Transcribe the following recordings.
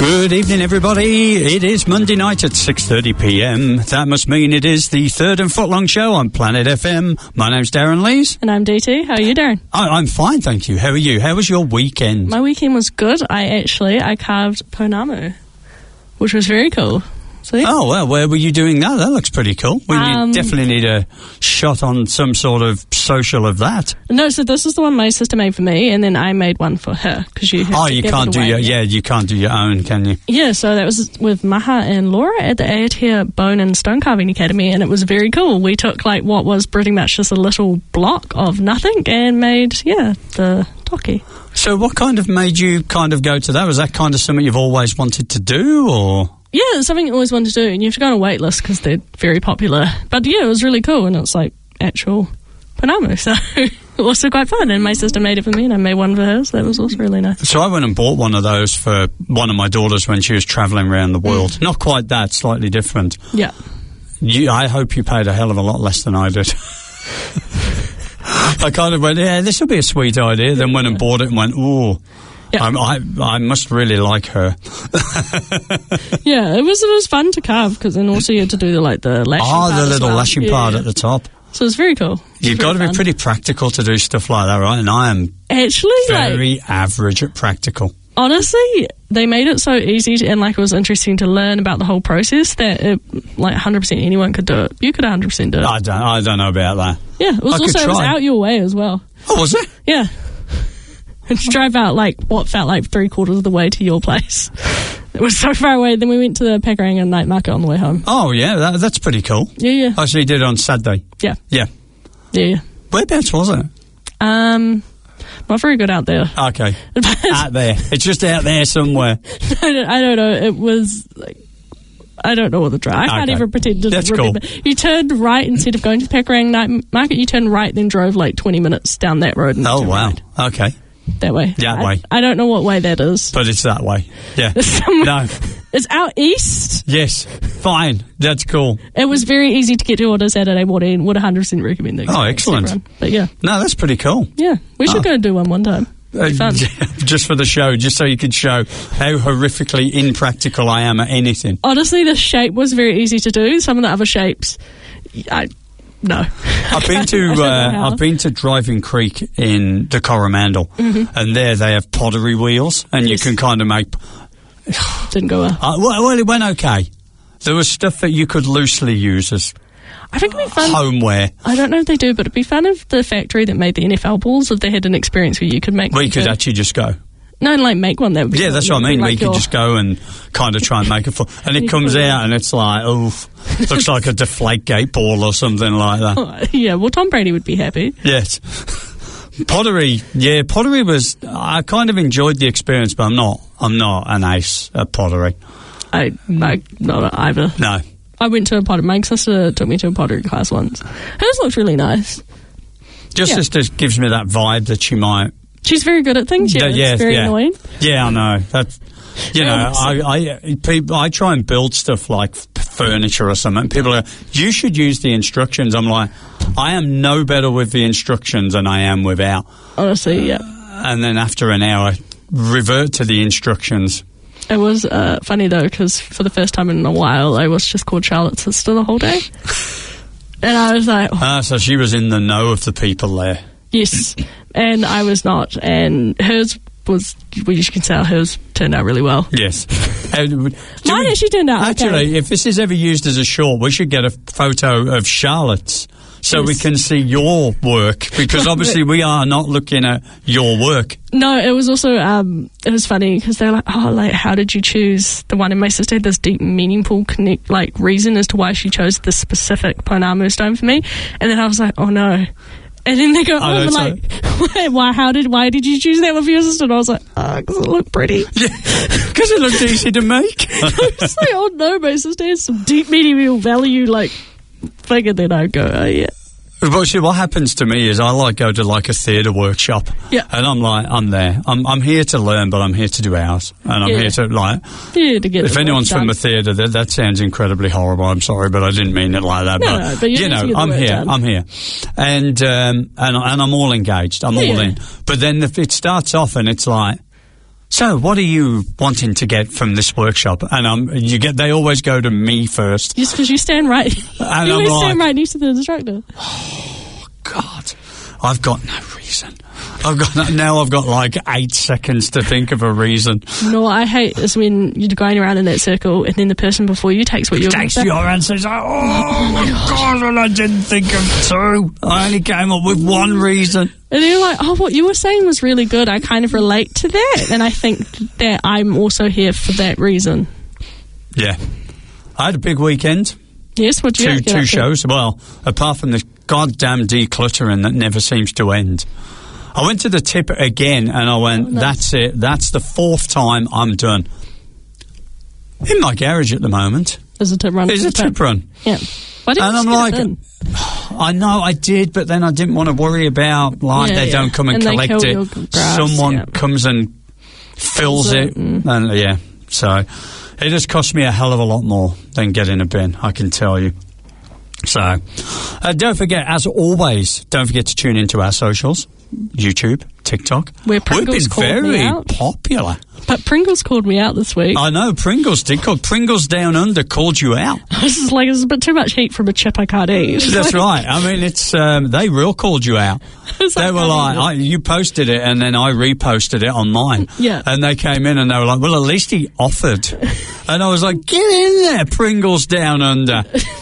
Good evening, everybody. It is Monday night at 6:30 p.m. That must mean it is the third and footlong show on Planet FM. My name's Darren Lees. And I'm DT. How are you, Darren? I'm fine, thank you. How are you? How was your weekend? My weekend was good. I carved Pounamu, which was very cool. See? Oh, well, where were you doing that? That looks pretty cool. You definitely need a shot on some sort of social of that. No, so this is the one my sister made for me, and then I made one for her. Cause you can't do you can't do your own, can you? Yeah, so that was with Maha and Laura at the Aotea Bone and Stone Carving Academy, and it was very cool. We took like what was pretty much just a little block of nothing and made, the toki. So what kind of made you kind of go to that? Was that kind of something you've always wanted to do, or...? Yeah, it's something I always wanted to do, and you have to go on a wait list because they're very popular. But yeah, it was really cool, and it's like actual Pounamu, so it was also quite fun. And my sister made it for me, and I made one for her, so that was also really nice. So I went and bought one of those for one of my daughters when she was travelling around the world. Not quite that, slightly different. Yeah. I hope you paid a hell of a lot less than I did. I kind of went, yeah, this will be a sweet idea, then went and bought it and went, ooh. Yeah. I must really like her. Yeah, it was fun to carve because then also you had to do the lashing part. The little lashing part at the top. So it's very cool. You've got to be pretty practical to do stuff like that, right? And I am actually very average at practical. Honestly, they made it so easy and it was interesting to learn about the whole process that 100% anyone could do it. You could 100% do it. I don't know about that. Yeah, it was out your way as well. Oh, was it? Yeah. And to drive out what felt like 3/4 of the way to your place. It was so far away. Then we went to the Pakuranga night market on the way home. Oh yeah, that's pretty cool. Yeah. Oh, so you did it on Saturday. Yeah. Yeah. Whereabouts was it? Not very good out there. Okay. Out there. It's just out there somewhere. I don't know. It was I don't know what the drive. I can't even pretend to remember. Cool. You turned right instead of going to the Pakuranga night market. You turned right, then drove 20 minutes down that road. And wow. Right. Okay. That way. That way. I don't know what way that is. But it's that way. Yeah. No. It's out east. Yes. Fine. That's cool. It was very easy to get to on a Saturday morning. Would 100% recommend it. Oh, excellent. But yeah. No, that's pretty cool. Yeah. We should go do one time. Fun. Just for the show, just so you could show how horrifically impractical I am at anything. Honestly, the shape was very easy to do. Some of the other shapes, no. I've been to Driving Creek in the Coromandel, and there they have pottery wheels, and you can kind of make. Didn't go well. Well, it went okay. There was stuff that you could loosely use as. I think it'd be fun. Homeware. I don't know if they do, but it'd be fun if the factory that made the NFL balls, if they had an experience where you could make. We could actually just go. No, make one. That would be yeah, cool. That's what I mean. We could just go and kind of try and make it full. And it comes out and it's like, looks like a Deflategate ball or something like that. Oh, yeah, well, Tom Brady would be happy. Yes. Pottery was, I kind of enjoyed the experience, but I'm not an ace at pottery. I'm not either. No. I went to a pottery. My sister took me to a pottery class once. Hers looked really nice. Sister gives me that vibe that she might. She's very good at things. Yeah, it's very annoying. Yeah, I know. That's I try and build stuff like furniture or something. People are, you should use the instructions. I'm like, I am no better with the instructions than I am without. Honestly, yeah. And then after an hour, revert to the instructions. It was funny, though, because for the first time in a while, I was just called Charlotte's sister the whole day. And I was like... Oh. So she was in the know of the people there. Yes, and I was not. And hers was... Well, you can tell hers turned out really well. Yes. Mine actually turned out Actually, if this is ever used as a short, we should get a photo of Charlotte's. So we can see your work, because obviously we are not looking at your work. No, it was also, it was funny, because they're like, how did you choose the one? And my sister had this deep, meaningful reason as to why she chose this specific Pounamu stone for me. And then I was like, oh no. And then they go, why did you choose that one for your sister? And I was like, because it looked pretty. Yeah, because it looked easy to make. I was like, oh no, my sister has some deep, meaningful value, thing, and then I go, yeah. But see, what happens to me is I go to a theatre workshop. Yeah. And I'm there. I'm here to learn, but I'm here to do hours. And I'm here to to get if anyone's from the theatre, that sounds incredibly horrible. I'm sorry, but I didn't mean it like that. No, but I'm here. And I'm all engaged. I'm all in. But then if it starts off and it's like, So, what are you wanting to get from this workshop? And they always go to me first. Just because you stand right. And you I'm like, stand right next to the instructor. Oh, God. I've got no reason. I've got like 8 seconds to think of a reason. No, what I hate is when you're going around in that circle and then the person before you takes what you're going to say. Takes your answer. Like, oh my God, and I didn't think of two. I only came up with one reason. And you're like, oh, what you were saying was really good. I kind of relate to that. And I think that I'm also here for that reason. Yeah. I had a big weekend. Yes, what do you get up Two to? shows. Well, apart from the goddamn decluttering that never seems to end. I went to the tip again and I went, That's it. That's the 4th time I'm done. In my garage at the moment. Is a tip run? Is a tip run. Yeah. Why didn't And you I'm just like, get it in? I know I did, but then I didn't want to worry about, they don't come and they collect kill it. your grass, Someone comes and fills it. And so it has cost me a hell of a lot more than getting a bin, I can tell you. So don't forget, as always, don't forget to tune into our socials. YouTube, TikTok. Where Pringles We've been called me very out. popular. But Pringles called me out this week. I know, Pringles did. Pringles Down Under called you out. This is like, it's a bit too much heat from a chip I can't eat. That's right. I mean, it's they real called you out. They were like, you posted it and then I reposted it on mine. Yeah. And they came in and they were like, well, at least he offered. And I was like, get in there, Pringles Down Under.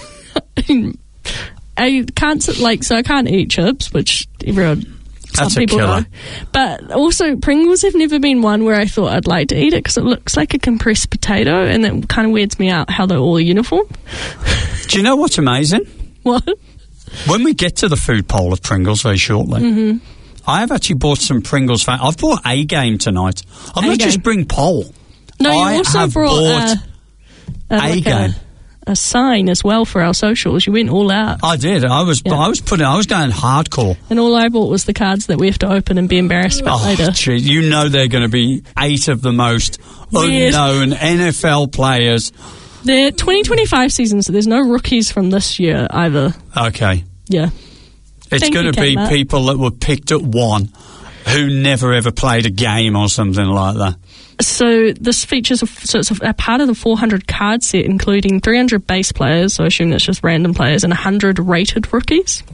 I can't, so I can't eat chips, which everyone... That's Some people a killer. know. But also, Pringles have never been one where I thought I'd like to eat it because it looks like a compressed potato and it kind of weirds me out how they're all uniform. Do you know what's amazing? What? When we get to the food poll of Pringles very shortly, I have actually bought some Pringles. I've bought A-Game tonight. I've not just bring poll. No, you I also have brought A-Game. A sign as well for our socials. You went all out. I did. I was going hardcore. And all I bought was the cards that we have to open and be embarrassed about later. Gee, you know they're going to be 8 of the most unknown NFL players. The 2025 season, so there's no rookies from this year either. Okay. Yeah. It's going to be people that were picked at 1 who never ever played a game or something like that. So this features, it's a part of the 400 card set, including 300 base players, so I assume that's just random players, and 100 rated rookies.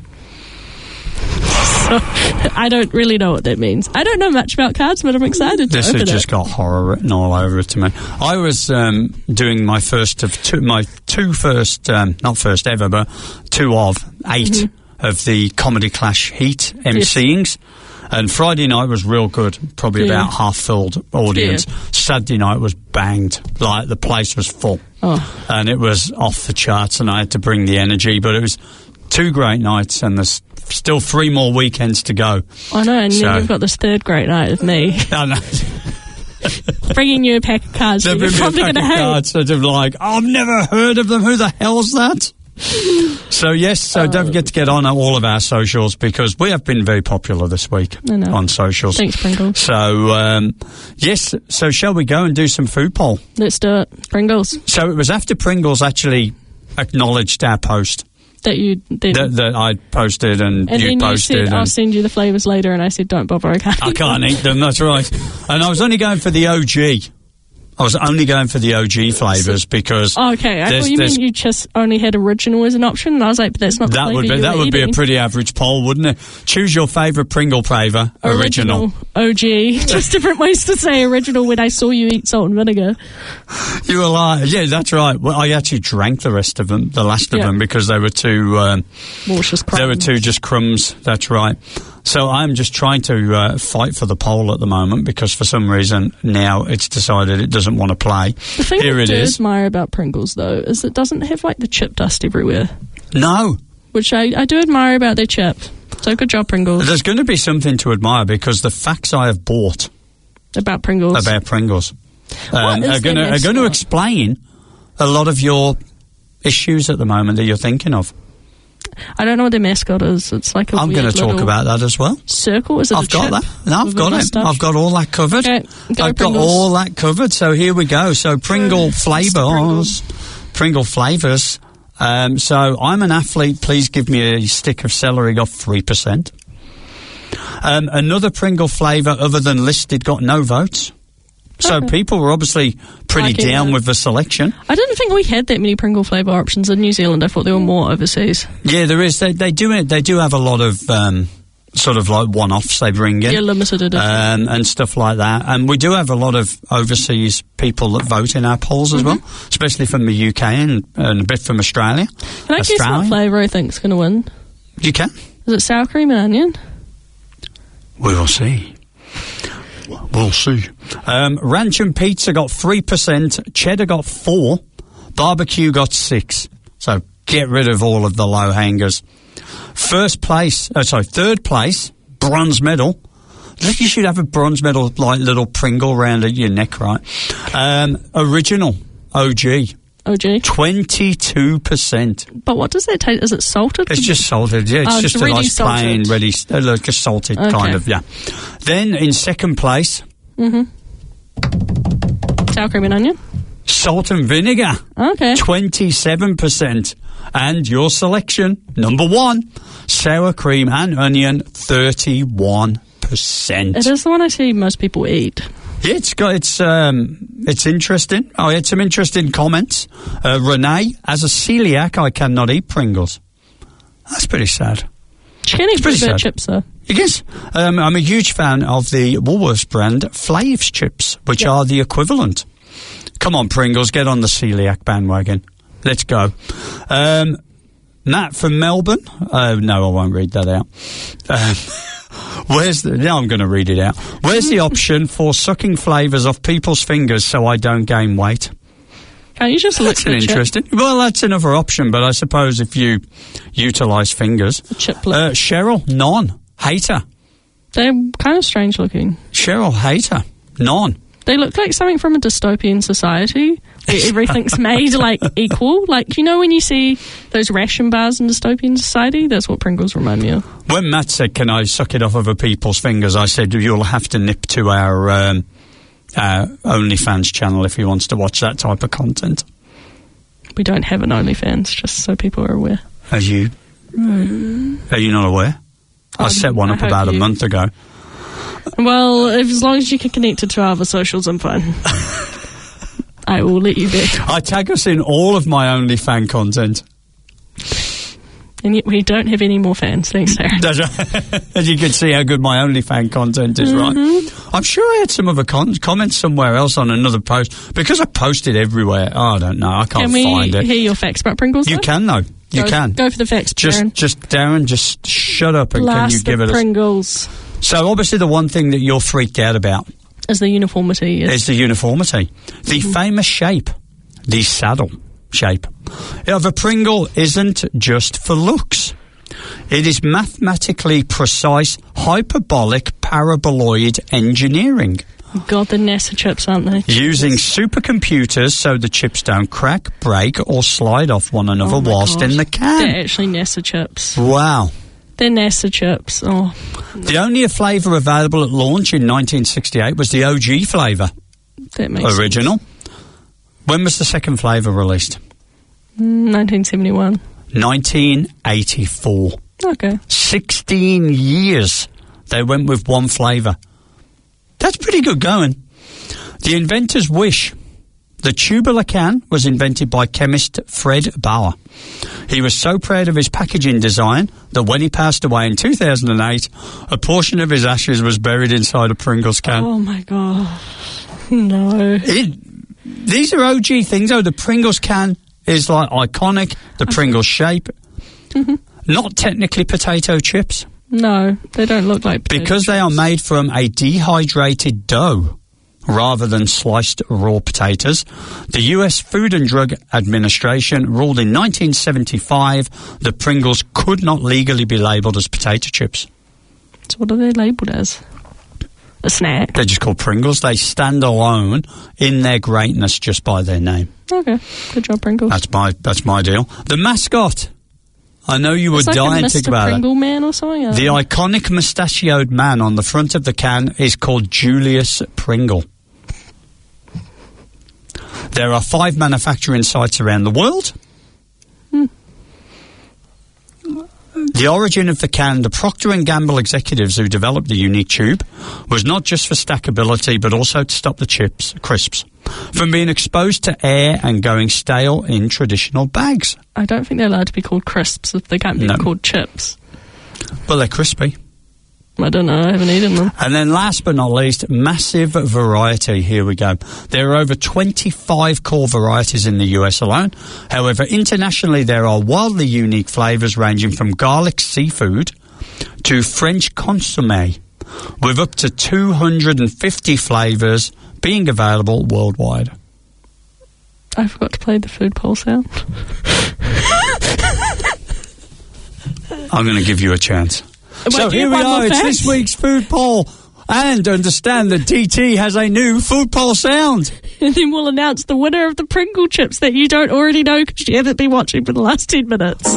So I don't really know what that means. I don't know much about cards, but I'm excited to open it. This has just got horror written all over it to me. I was doing my first of two, not first ever, but 2 of 8 of the Comedy Clash Heat emceeings. Yes. And Friday night was real good, probably about half-filled audience. Yeah. Saturday night was banged, like the place was full. Oh. And it was off the charts, and I had to bring the energy. But it was 2 great nights, and there's still 3 more weekends to go. I know, and then you've got this 3rd great night with me. I know. Bringing you a pack of cards that you're probably going to hate. Cards that are like, I've never heard of them. Who the hell's that? So don't forget to get on all of our socials because we have been very popular this week on socials. Thanks, Pringles. So so shall we go and do some food poll? Let's do it. Pringles. So it was after Pringles actually acknowledged our post that you did, that I posted and you then posted. You said, I'll send you the flavours later, and I said, don't bother, I can't eat them. That's right. And I was only going for the OG. I was only going for the OG flavours because... okay, I thought you meant you just only had original as an option, and I was like, but that's not the flavour That would be a pretty average poll, wouldn't it? Choose your favourite Pringle flavour. Original. OG. Just different ways to say original when I saw you eat salt and vinegar. You were like, yeah, that's right. Well, I actually drank the rest of them, the last of them, because they were too... they were too just crumbs, that's right. So I'm just trying to fight for the poll at the moment because for some reason now it's decided it doesn't want to play. The thing I do admire about Pringles, though, is it doesn't have, like, the chip dust everywhere. No. Which I do admire about their chip. So good job, Pringles. There's going to be something to admire because the facts I have bought about Pringles are going to explain a lot of your issues at the moment that you're thinking of. I don't know what their mascot is. It's like I'm going to talk about that as well. Circle? Is it I've got that. No, I've got it. I've got all that covered. Okay, I've got all that covered. So here we go. So Pringle flavours. So I'm an athlete. Please give me a stick of celery. Got 3%. Another Pringle flavour other than listed got no votes. So people were obviously pretty Liking down it. with the selection. I didn't think we had that many Pringle flavour options in New Zealand. I thought there were more overseas. Yeah, there is. They do have a lot of sort of like one-offs they bring in. Yeah, limited edition. And stuff like that. And we do have a lot of overseas people that vote in our polls as well, especially from the UK and a bit from Australia. Can I guess what flavour I think's going to win? You can. Is it sour cream and onion? We will see. We'll see. Ranch and Pizza got 3%, Cheddar got 4%, Barbecue got 6%. So get rid of all of the low hangers. Third place, bronze medal. I think you should have a bronze medal, like little Pringle round at your neck, right? Original, OG. 22%. But what does that taste? Is it salted? It's just salted, yeah. It's just a nice plain, ready, like a salted kind of, yeah. Then in second place... Sour cream and onion? Salt and vinegar. Okay. 27%. And your selection, number 1, sour cream and onion, 31%. It is the one I see most people eat. Yeah, it's interesting. I had some interesting comments. Renee, as a celiac, I cannot eat Pringles. That's pretty sad. She can eat pretty good chips, though. Yes. I'm a huge fan of the Woolworths brand Flaves chips, which are the equivalent. Come on, Pringles, get on the celiac bandwagon. Let's go. Matt from Melbourne. No, I won't read that out. Now I'm going to read it out. Where's the option for sucking flavours off people's fingers so I don't gain weight? Can't you just lick That's an interesting. Well, that's another option, but I suppose if you utilise fingers. Chip lick. Cheryl, none. Hater. They're kind of strange looking. Cheryl, hater. None. They look like something from a dystopian society where everything's made, like, equal. Like, you know when you see those ration bars in dystopian society? That's what Pringles remind me of. When Matt said, can I suck it off other people's fingers, I said, you'll have to nip to our OnlyFans channel if he wants to watch that type of content. We don't have an OnlyFans, just so people are aware. Are you not aware? I set one up about a month ago. Well, as long as you can connect it to our other socials, I'm fine. I will let you be. I tag us in all of my OnlyFans content. And yet we don't have any more fans. Thanks, Sarah. As you can see how good my OnlyFans content is, right? I'm sure I had some other comments somewhere else on another post. Because I posted everywhere. Oh, I don't know. I can't find it. Can we hear your facts about Pringles, You though? can, though. You can. Go for the facts, Darren. Darren, just shut up and Blast can you give it Pringles. So obviously the one thing that you're freaked out about is the uniformity. Yes. Is the uniformity. The famous shape, the saddle shape of a Pringle isn't just for looks. It is mathematically precise, hyperbolic, paraboloid engineering. God, the NASA chips, aren't they? Using supercomputers so the chips don't crack, break, or slide off one another whilst in the can. They're actually NASA chips. Wow. They're NASA chips. Oh. The only flavour available at launch in 1968 was the OG flavour. That makes original. Sense. When was the second flavour released? 1971. 1984. Okay. 16 years they went with one flavour. That's pretty good going. The inventor's wish. The tubular can was invented by chemist Fred Bauer. He was so proud of his packaging design that when he passed away in 2008, a portion of his ashes was buried inside a Pringles can. Oh, my God. No. These are OG things, though. The Pringles can is, like, iconic. The Pringles shape. Not technically potato chips. No, they don't look like potato because chips. They are made from a dehydrated dough rather than sliced raw potatoes. The U.S. Food and Drug Administration ruled in 1975 that Pringles could not legally be labelled as potato chips. So what are they labelled as? A snack? They're just called Pringles. They stand alone in their greatness just by their name. Okay, good job, Pringles. That's my deal. The mascot. I know you were dying to think about it. Pringle Man or something? The iconic mustachioed man on the front of the can is called Julius Pringle. There are 5 manufacturing sites around the world. The origin of the can, the Procter & Gamble executives who developed the unique tube, was not just for stackability, but also to stop the crisps from being exposed to air and going stale in traditional bags. I don't think they're allowed to be called crisps if they can't be called chips. Well, they're crispy. I don't know, I haven't eaten them. And then last but not least, massive variety. Here we go. There are over 25 core varieties in the US alone. However, internationally there are wildly unique flavours ranging from garlic seafood to French consommé, with up to 250 flavours being available worldwide. I forgot to play the food poll sound. I'm going to give you a chance. So here we are, it's this week's food poll. And understand that DT has a new food poll sound. And then we'll announce the winner of the Pringle chips that you don't already know because you haven't been watching for the last 10 minutes.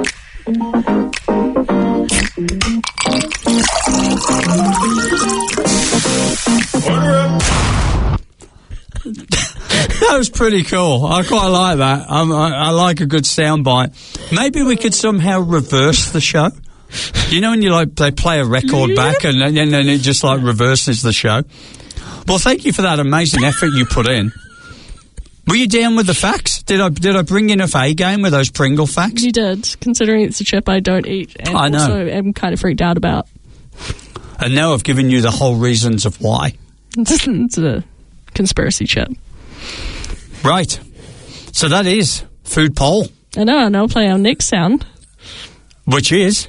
That was pretty cool. I quite like that. I like a good soundbite. Maybe we could somehow reverse the show. You know when they play a record back and then it just reverses the show? Well, thank you for that amazing effort you put in. Were you down with the facts? Did I bring enough A-game with those Pringle facts? You did, considering it's a chip I don't eat and I know. Also am kind of freaked out about. And now I've given you the whole reasons of why. It's a conspiracy chip. Right. So that is food poll. I know, and I'll play our next sound. Which is...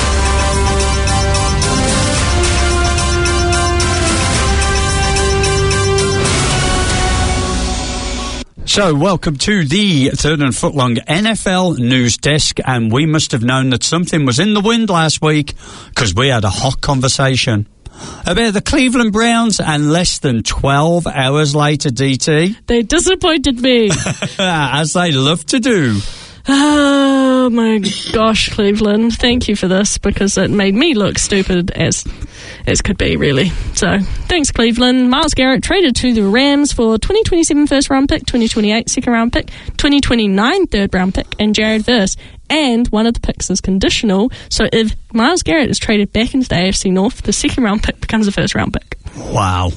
So, welcome to the Third and Footlong NFL News Desk, and we must have known that something was in the wind last week because we had a hot conversation about the Cleveland Browns, and less than 12 hours later, DT... They disappointed me. As they love to do. Oh my gosh, Cleveland. Thank you for this, because it made me look stupid as could be, really. So, thanks, Cleveland. Myles Garrett traded to the Rams for 2027 first round pick, 2028 second round pick, 2029 third round pick, and Jared Verse. And one of the picks is conditional, so if Myles Garrett is traded back into the AFC North, the second round pick becomes a first round pick. Wow.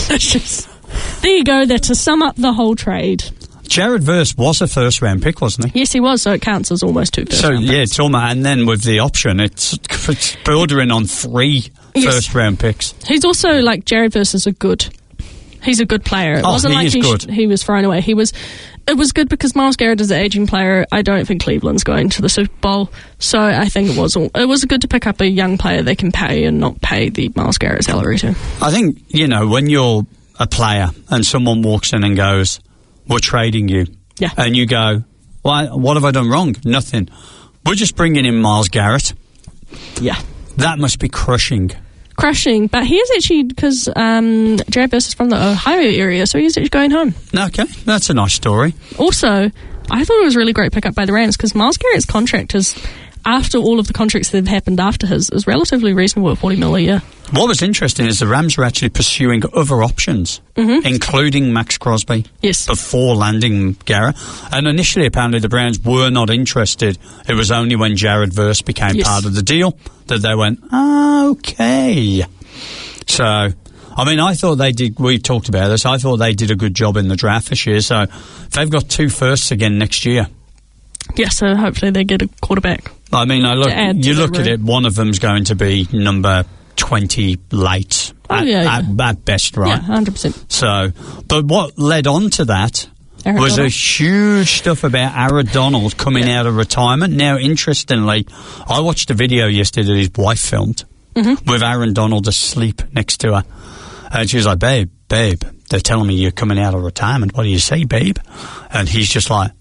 There you go, there to sum up the whole trade. Jared Verse was a first-round pick, wasn't he? Yes, he was, so it counts as almost two first-round picks. It's almost, and then with the option, it's bordering on three first-round picks. He's also, Jared Verse is he's a good player. It wasn't like he was thrown away. It was good because Myles Garrett is an aging player. I don't think Cleveland's going to the Super Bowl, so I think it was good to pick up a young player they can pay and not pay the Myles Garrett salary to. I think, when you're a player and someone walks in and goes, "We're trading you." Yeah. And you go, "Well, what have I done wrong?" Nothing. We're just bringing in Myles Garrett. Yeah. That must be crushing. But he is actually, because Jared Verse is from the Ohio area, so he's actually going home. Okay, that's a nice story. Also, I thought it was a really great pickup by the Rams, because Myles Garrett's contract is, after all of the contracts that have happened after his, is relatively reasonable at $40 million a year. What was interesting is the Rams were actually pursuing other options, including Max Crosby, before landing Garrett. And initially, apparently, the Browns were not interested. It was only when Jared Verse became part of the deal that they went, okay. So, I thought they did, we talked about this, I thought they did a good job in the draft this year. So, they've got 2 firsts again next year. Yeah, so hopefully they get a quarterback. You look at it, one of them's going to be number 20 late at best, right? Yeah, 100%. So, but what led on to that was a huge stuff about Aaron Donald coming out of retirement. Now, interestingly, I watched a video yesterday that his wife filmed with Aaron Donald asleep next to her. And she was like, babe, they're telling me you're coming out of retirement. What do you say, babe? And he's just like...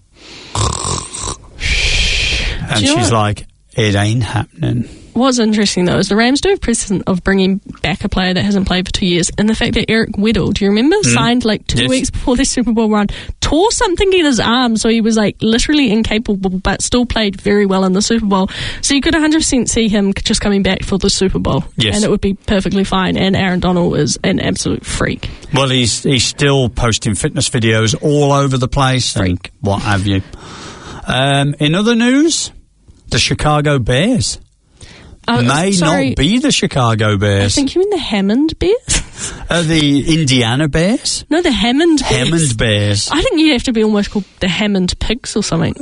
And she's like, it ain't happening. What's interesting, though, is the Rams do have precedent of bringing back a player that hasn't played for 2 years. And the fact that Eric Weddle, do you remember, signed 2 weeks before the Super Bowl run, tore something in his arm, so he was literally incapable, but still played very well in the Super Bowl. So you could 100% see him just coming back for the Super Bowl. Yes. And it would be perfectly fine. And Aaron Donald is an absolute freak. Well, he's still posting fitness videos all over the place and what have you. In other news, the Chicago Bears not be the Chicago I Bears. think you mean the Hammond Bears? The Indiana Bears? No, the Hammond Bears. Hammond Bears. I think you have to be almost called the Hammond Pigs or something.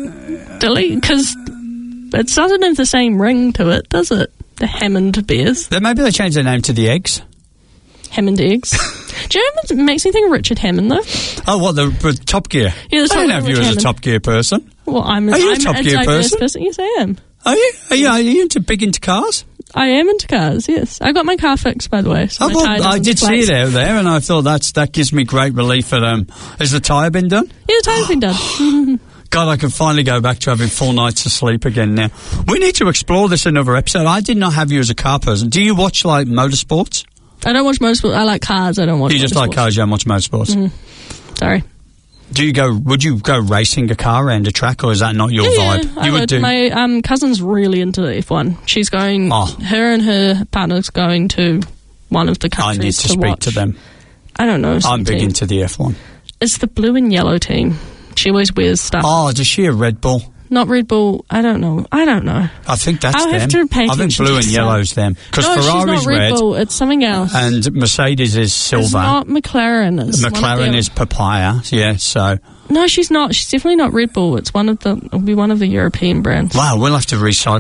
Because it doesn't have the same ring to it, does it? The Hammond Bears. Then maybe they changed their name to the Eggs. Hammond Eggs. Do you know what makes me think of Richard Hammond, though? Oh, what, the Top Gear? Yeah, I don't have you as a Top Gear person. Well, Are you a Top Gear person? Yes, I am. Are you big into cars? I am into cars, yes. I got my car fixed, by the way. So I did see it out there, and I thought that gives me great relief. Has the tyre been done? Yeah, the tyre's been done. God, I can finally go back to having 4 nights of sleep again now. We need to explore this in another episode. I did not have you as a car person. Do you watch, like, motorsports? I don't watch motorsports. I like cars. I don't watch motorsports. You just like cars, you don't watch motorsports? Sorry. Would you go racing a car around a track, or is that not your vibe? Yeah, I would do. My cousin's really into F1. She's going, her and her partner's going to one of the countries I need to speak to them. I don't know. I'm big into the F1. It's the blue and yellow team. She always wears stuff. Oh, does she a Red Bull? Not Red Bull. I don't know. I think that's I'll them. have to pay I think blue and yellow's them. Because no, Ferrari's she's not Red Bull. It's something else. And Mercedes is silver. It's not McLaren. McLaren is papaya. Yeah, so. No, she's not. She's definitely not Red Bull. It'll be one of the European brands. Wow, we'll have to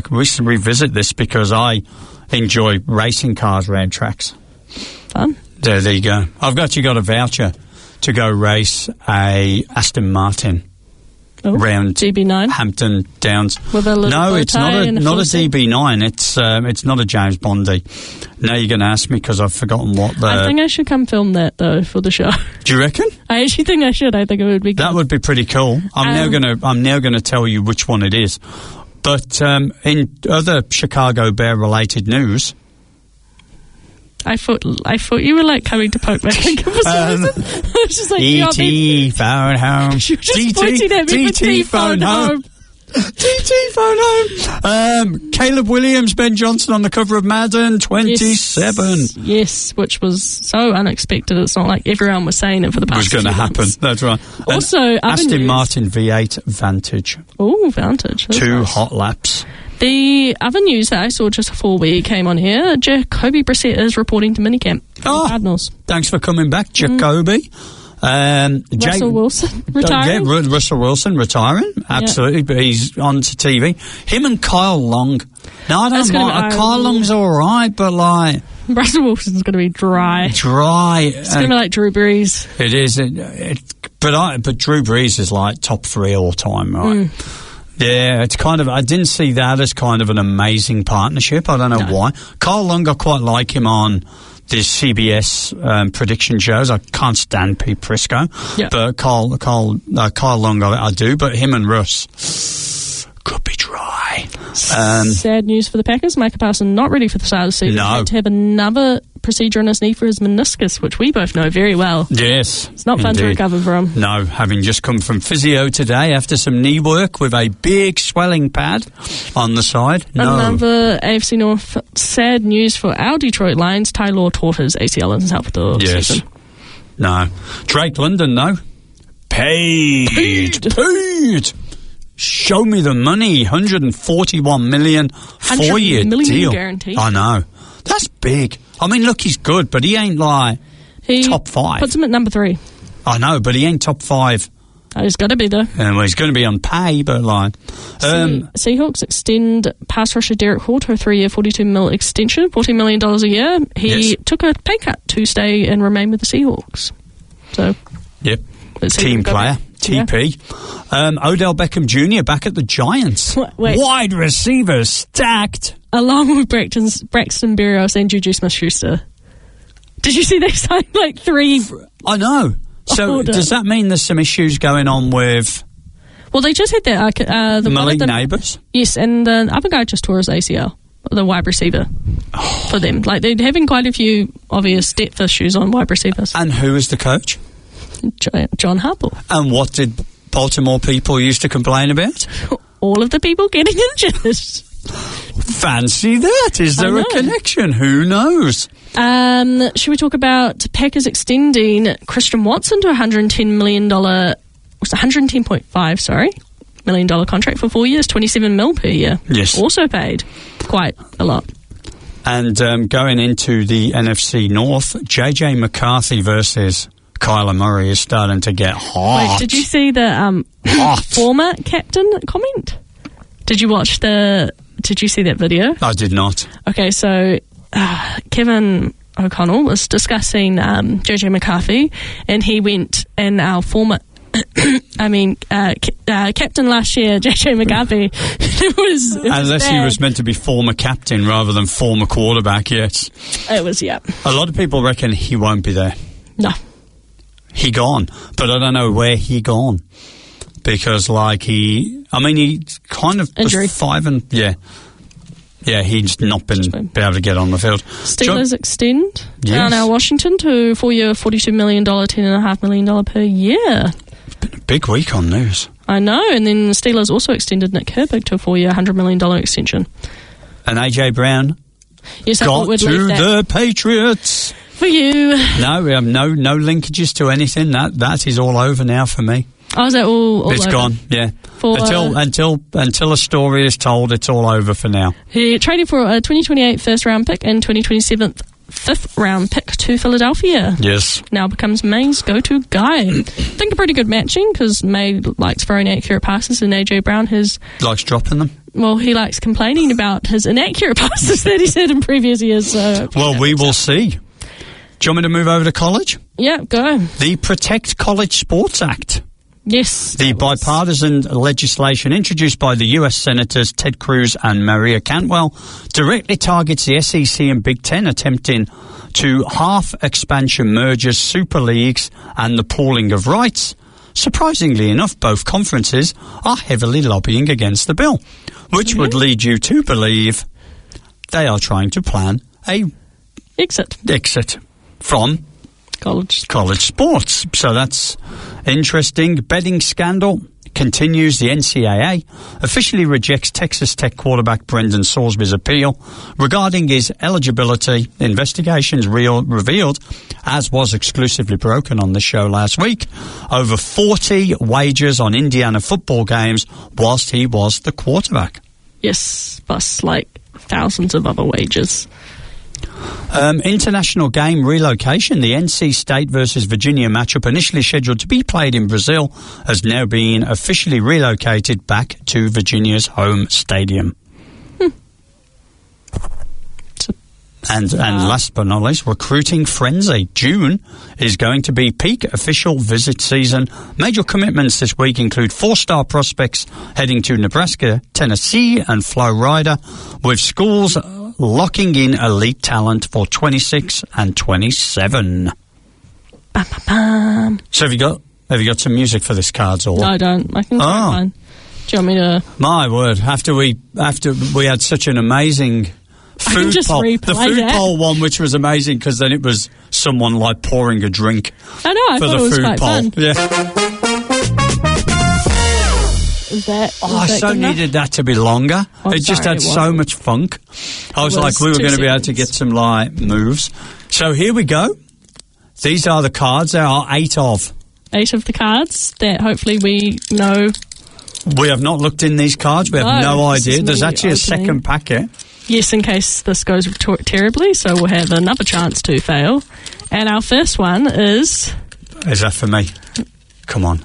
revisit this because I enjoy racing cars around tracks. Fun. There you go. I've got a voucher to go race a Aston Martin. Round DB9 Hampton Downs. With a little no, it's not a DB9. It's not a James Bondy. Now you're going to ask me because I've forgotten what the. I think I should come film that though for the show. Do you reckon? I actually think I should. I think it would be good. That would be pretty cool. I'm now gonna tell you which one it is. But in other Chicago Bear related news. I thought you were like coming to poke my finger for some reason. I was just like, E.T. phone home. She was just pointing at me for T phone home. TT phone home. Caleb Williams, Ben Johnson on the cover of Madden 27. Yes, which was so unexpected. It's not like everyone was saying it for the past few months. It was going to happen. That's right. Also, Aston Martin V8 Vantage. Oh, Vantage. That's 2 nice. hot laps. The other news that I saw just before we came on here, Jacoby Brissett is reporting to minicamp. Cardinals. Thanks for coming back, Jacoby. Russell Wilson retiring. Yeah, Russell Wilson retiring, absolutely, but he's on to TV. Him and Kyle Long. No, I don't mind. Kyle Long's all right, but like Russell Wilson's going to be dry. It's going to be like Drew Brees. It is, but Drew Brees is like top 3 all time, right? Yeah, it's kind of. I didn't see that as kind of an amazing partnership. I don't know why. Kyle Long, I quite like him on the CBS prediction shows. I can't stand Pete Prisco, but Kyle Long I do. But him and Russ could be dry. Sad news for the Packers. Micah Parsons not ready for the start of the season. No. He had to have another procedure on his knee for his meniscus, which we both know very well. Yes. It's not fun to recover from. No, having just come from physio today after some knee work with a big swelling pad on the side. No. Another AFC North sad news for our Detroit Lions. Ty Law tore his ACL in South the season. No. Drake London, though. Paid. Show me the money. $141 million 4-year deal. Guaranteed. I know. That's big. I mean, look, he's good, but he ain't like top 5. Puts him at number 3. I know, but he ain't top 5. Oh, he's got to be though. Well, he's going to be on pay, but like Seahawks extend pass rusher Derek Hall to a 3-year, $42 million extension, $14 million a year. He took a pay cut to stay and remain with the Seahawks. So, team player. TP. Odell Beckham Jr. back at the Giants. Wide receivers stacked. Along with Braxton Berrios and Juju Smith-Schuster. Did you see they signed like 3? I know. So does that mean there's some issues going on with... Well, they just had that... Malik Neighbours? Yes, and the other guy just tore his ACL. The wide receiver for them. Like, they're having quite a few obvious depth issues on wide receivers. And who is the coach? John Harbaugh. And what did Baltimore people used to complain about? All of the people getting injured. Fancy that. Is there a connection? Who knows? Should we talk about Packers extending Christian Watson to $110 million... $110.5 million contract for 4 years, $27 million per year. Yes. Also paid quite a lot. And going into the NFC North, JJ McCarthy versus Kyler Murray is starting to get hot. Wait, did you see the former captain comment? Did you see that video? I did not. Okay, so Kevin O'Connell was discussing JJ McCarthy, and he went, and our former captain last year, JJ McCarthy, was unless he was meant to be former captain rather than former quarterback, yes. It was, yeah. A lot of people reckon he won't be there. No. He gone, but I don't know where he gone. Because, he kind of injury. Was 5 and... Yeah, he's not been able to get on the field. Steelers extend yes. Now Washington to 4-year, $42 million, $10.5 million per year. It's been a big week on news. I know, and then the Steelers also extended Nick Herbig to a 4-year, $100 million extension. And A.J. Brown got to the Patriots. For you. No, we have no linkages to anything. That is all over now for me. Oh, is that all It's over? gone, yeah. Until a story is told, it's all over for now. He traded for a 2028 first-round pick and 2027 fifth-round pick to Philadelphia. Yes. Now becomes May's go-to guy. I think a pretty good matching, because May likes throwing accurate passes, and A.J. Brown likes dropping them. Well, he likes complaining about his inaccurate passes that he's had in previous years. Well, we will see. Do you want me to move over to college? Yeah, go. The Protect College Sports Act. Yes. The bipartisan legislation introduced by the U.S. Senators Ted Cruz and Maria Cantwell directly targets the SEC and Big Ten, attempting to half expansion mergers, super leagues, and the pooling of rights. Surprisingly enough, both conferences are heavily lobbying against the bill, which would lead you to believe they are trying to plan a exit from college sports. So that's interesting. Betting scandal continues. The NCAA officially rejects Texas Tech quarterback Brendan Salisbury's appeal regarding his eligibility. Investigations revealed, as was exclusively broken on the show last week, over 40 wagers on Indiana football games whilst he was the quarterback. Yes, plus thousands of other wagers. International game relocation. The NC State versus Virginia matchup, initially scheduled to be played in Brazil, has now been officially relocated back to Virginia's home stadium. And last but not least, recruiting frenzy. June is going to be peak official visit season. Major commitments this week include 4-star prospects heading to Nebraska, Tennessee and Florida, with schools locking in elite talent for 26 and 27. Bam, bam, bam. So have you got some music for this cards or? No, I don't. I can find mine. Do you want me to? My word! After we had such an amazing food poll, the food poll one, which was amazing because then it was someone pouring a drink. I know. I thought it was quite fun. Yeah. I so needed that to be longer. It just had so much funk. I was like, we were going to be able to get some moves. So here we go. These are the cards. There are 8 of. 8 of the cards that hopefully we know. We have not looked in these cards. We have no idea. There's actually a second packet. Yes, in case this goes terribly, so we'll have another chance to fail. And our first one is... Is that for me? Come on.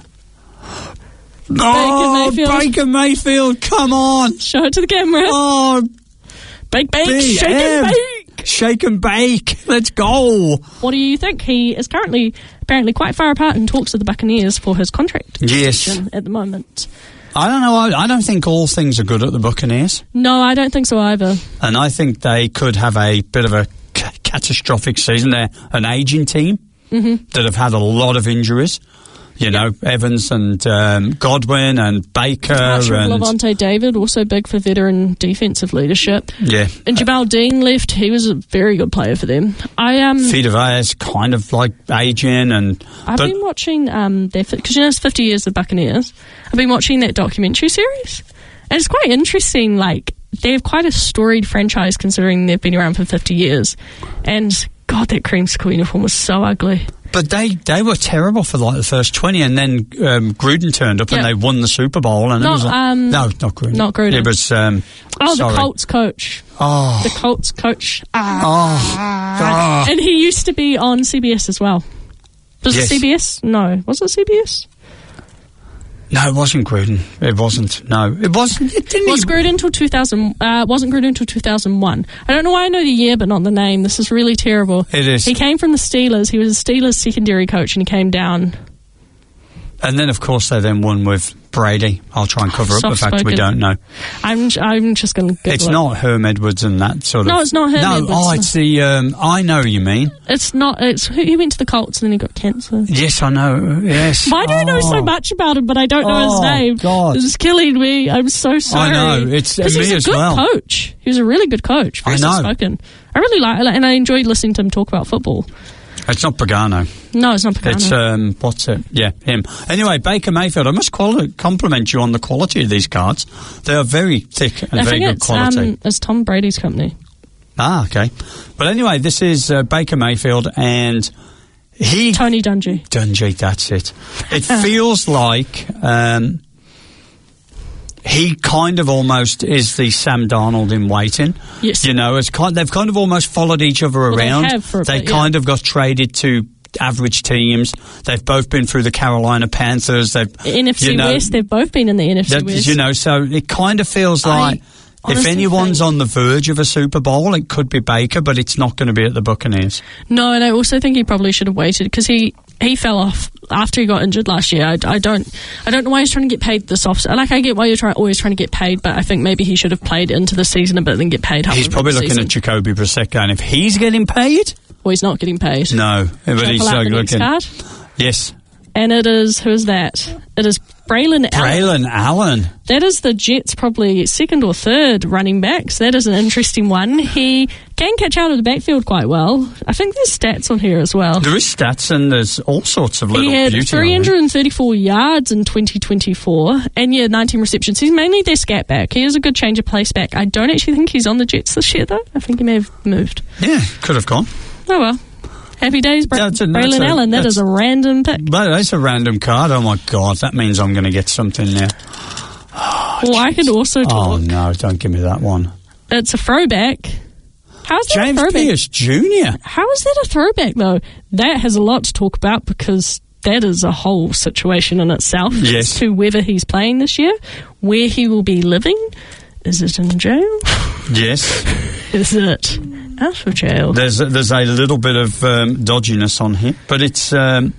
Baker Mayfield, come on. Show it to the camera. Oh, bake, shake and bake. Shake and bake. Let's go. What do you think? He is currently apparently quite far apart in talks with the Buccaneers for his contract extension at the moment. I don't know. I don't think all things are good at the Buccaneers. No, I don't think so either. And I think they could have a bit of a catastrophic season. They're an aging team that have had a lot of injuries. You know, Evans and Godwin and Baker and Levante David, also big for veteran defensive leadership. Yeah. And Jamal Dean left. He was a very good player for them. Fidava's kind of aging, and I've been watching because it's 50 years of Buccaneers. I've been watching that documentary series, and it's quite interesting. They have quite a storied franchise considering they've been around for 50 years, and God, that creamsicle uniform was so ugly. But they were terrible for like the first 20, and then Gruden turned up and they won the Super Bowl. And it was like, no, not Gruden. Not Gruden. It was the Colts coach. Oh, the Colts coach. God. And he used to be on CBS as well. Was it CBS? No, was it CBS? No, it wasn't Gruden. It wasn't. No, it wasn't. It didn't. Was Gruden until 2000? Wasn't Gruden until 2001? I don't know why I know the year, but not the name. This is really terrible. It is. He came from the Steelers. He was a Steelers secondary coach, and he came down. And then, of course, they then won with Brady. I'll try and cover up the fact we don't know. I'm just going to Google It's not Herm Edwards and that sort of... No, it's not Herm Edwards. No, it's the... I know who you mean. It's not... He went to the Colts and then he got cancer. Yes, I know. Yes. Why do I know so much about him, but I don't know his name? God. It's killing me. I'm so sorry. I know. It's me as well. Because he's a good coach. He was a really good coach. Very spoken. I really like it, and I enjoyed listening to him talk about football. It's not Pagano. No, it's not Pagano. It's, what's it? Yeah, him. Anyway, Baker Mayfield, I must compliment you on the quality of these cards. They are very thick and very good quality. It's Tom Brady's company. Ah, okay. But anyway, this is Baker Mayfield, and Tony Dungy. Dungy, that's it. It feels like... he kind of almost is the Sam Darnold in waiting. Yes. You know, they've kind of almost followed each other around. They have for a they bit, kind of got traded to average teams. They've both been through the Carolina Panthers. NFC West, they've both been in the NFC West. You know, so it kind of feels like if anyone's on the verge of a Super Bowl, it could be Baker, but it's not going to be at the Buccaneers. No, and I also think he probably should have waited because he fell off after he got injured last year. I don't know why he's trying to get paid this off. Like, I get why you're always trying to get paid, but I think maybe he should have played into the season a bit and get paid. He's probably looking at Jacoby Brissett going, if he's getting paid, well, he's not getting paid. No, but he's looking. Card. Yes. And it is, who is that? It is Braylon Allen. That is the Jets' probably second or third running backs. That is an interesting one. He can catch out of the backfield quite well. I think there's stats on here as well. There is stats and there's all sorts of little beauty. He had 334 yards in 2024 and 19 receptions. He's mainly their scat back. He is a good change of pace back. I don't actually think he's on the Jets this year though. I think he may have moved. Yeah, could have gone. Oh well. Happy days, Braylon Allen. That is a random pick. But that's a random card. Oh my God, that means I'm going to get something there. Well, I can also talk. Oh no, don't give me that one. It's a throwback. How's that James a throwback? Pierce Jr. How is that a throwback though? That has a lot to talk about because that is a whole situation in itself. Yes. As to whether he's playing this year, where he will be living. Is it in jail? Yes. Is it out of jail? There's a little bit of dodginess on here, but it's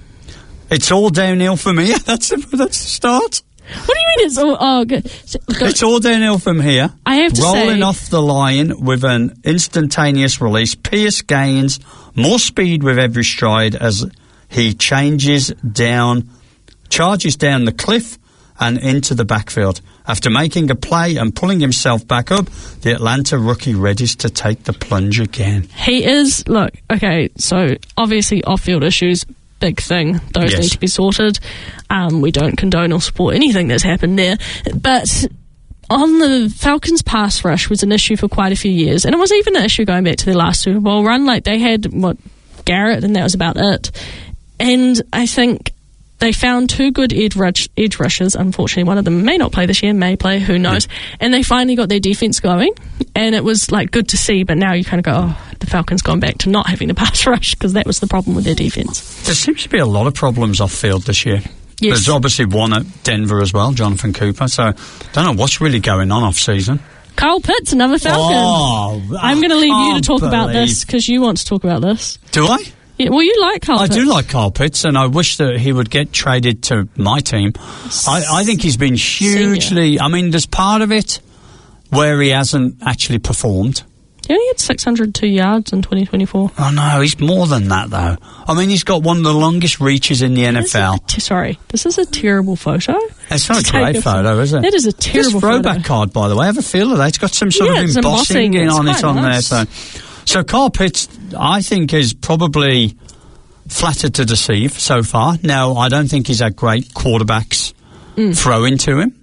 all downhill from here. That's the start. What do you mean it's all good? It's all downhill from here. I have to rolling off the line with an instantaneous release. Pierce gains more speed with every stride as he charges down the cliff and into the backfield. After making a play and pulling himself back up, the Atlanta rookie readies to take the plunge again. He is, okay, so obviously off-field issues, big thing. Those need to be sorted. We don't condone or support anything that's happened there. But on the Falcons' pass rush was an issue for quite a few years, and it was even an issue going back to their last Super Bowl run. Like, they had, Garrett, and that was about it. And I think they found two good edge rushers. Unfortunately, one of them may not play this year, may play, who knows. And they finally got their defense going, and it was good to see. But now you kind of go, the Falcons gone back to not having a pass rush because that was the problem with their defense. There seems to be a lot of problems off field this year. Yes. There's obviously one at Denver as well, Jonathan Cooper. So don't know what's really going on off season. Kyle Pitts, another Falcon. I'm going to leave you to talk about this because you want to talk about this. Do I? Yeah, well, you like Kyle Pitts. I do like Kyle Pitts, and I wish that he would get traded to my team. I think he's been hugely... I mean, there's part of it where he hasn't actually performed. He only had 602 yards in 2024. Oh, no, he's more than that, though. I mean, he's got one of the longest reaches in the NFL. Sorry, this is a terrible photo. It's not a great photo, is it? That is a terrible photo. This throwback card, by the way, I have a feel of that. It's got some sort of embossing on it on there, So Kyle Pitts, I think, is probably flattered to deceive so far. Now, I don't think he's had great quarterbacks throwing to him.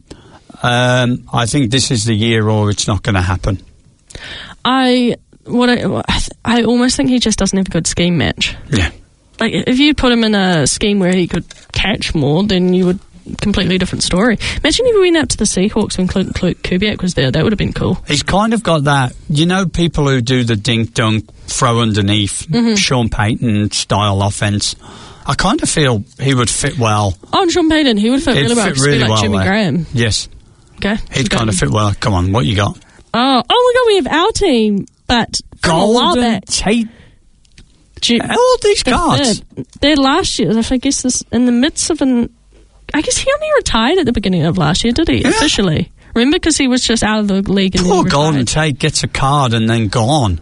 I think this is the year or it's not going to happen. I almost think he just doesn't have a good scheme match. Yeah. like, if you put him in a scheme where he could catch more, then you would completely different story. Imagine if we went out to the Seahawks when Clint Kubiak was there. That would have been cool. He's kind of got that, people who do the dink-dunk, throw underneath, Sean Payton style offense. I kind of feel he would fit well. Oh, and Sean Payton, he would fit really well. Just be like Jimmy Graham. Yes. Okay. He'd kind of fit well. Come on, what you got? Oh my God, we have our team, but from a while back. Tate. All these cards. They're last year. I guess this in the midst of I guess he only retired at the beginning of last year, did he? Yeah. Officially. Remember, because he was just out of the league. And poor Golden Tate gets a card and then gone.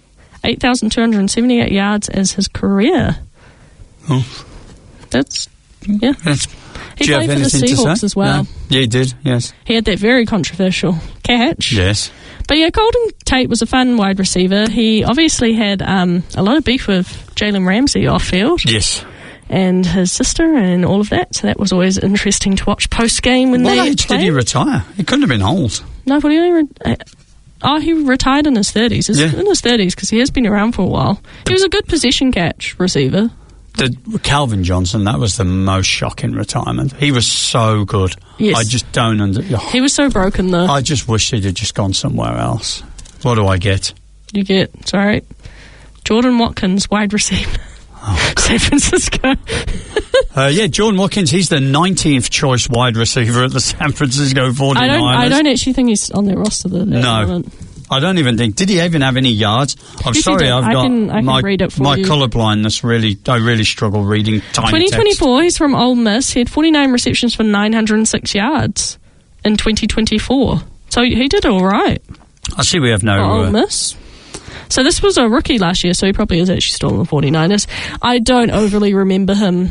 8,278 yards as his career. Oh. That's, yeah. He played for the Seahawks as well. Yeah, he did, yes. He had that very controversial catch. Yes. But yeah, Golden Tate was a fun wide receiver. He obviously had a lot of beef with Jalen Ramsey off field. Yes. And his sister and all of that. So that was always interesting to watch post-game when they played. What age did he retire? He couldn't have been old. No, but he retired in his 30s. In his 30s, because he has been around for a while. He was a good possession catch receiver. Calvin Johnson, that was the most shocking retirement. He was so good. Yes. I just don't He was so broken, though. I just wish he'd have just gone somewhere else. What do I get? You get, sorry, Jordan Watkins, wide receiver. Oh, San Francisco. Jordan Watkins, he's the 19th choice wide receiver at the San Francisco 49ers. I don't actually think he's on their roster. No. I don't even think. Did he even have any yards? I'm sorry, I can read it for my you. Colourblindness I really struggle reading tiny 2024, he's from Ole Miss. He had 49 receptions for 906 yards in 2024. So he did all right. I see we have no... Ole Miss. So this was a rookie last year, so he probably is actually still in the 49ers. I don't overly remember him.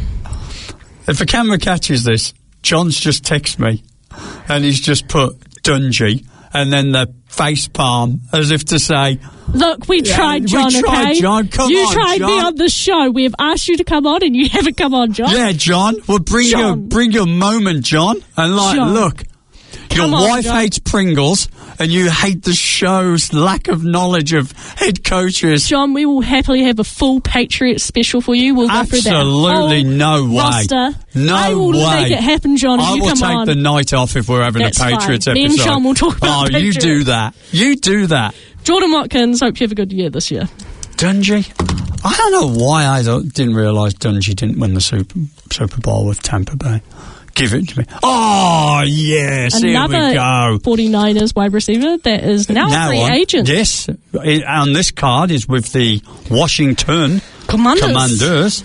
If the camera catches this, John's just texted me, and he's just put Dungy, and then the face palm, as if to say... Look, we tried, John, we tried, okay? John. Come you on, tried John. me on the show. We have asked you to come on, and you haven't come on, John. Yeah, John. Well, bring your moment, John. And, John. Look... Your wife hates Pringles, and you hate the show's lack of knowledge of head coaches. John, we will happily have a full Patriot special for you. We'll go through that Absolutely no way. Roster. No I will way. make it happen, John, if you come on. I will take the night off if we're having That's a Patriots fine. episode. Me and Sean will talk about Patriots. You do that. You do that. Jordan Watkins, hope you have a good year this year. Dungy? I don't know why I didn't realise Dungy didn't win the Super Bowl with Tampa Bay. Give it to me. Oh, yes, Another here we go. 49ers wide receiver that is now a free agent. Yes, on this card is with the Washington Commanders.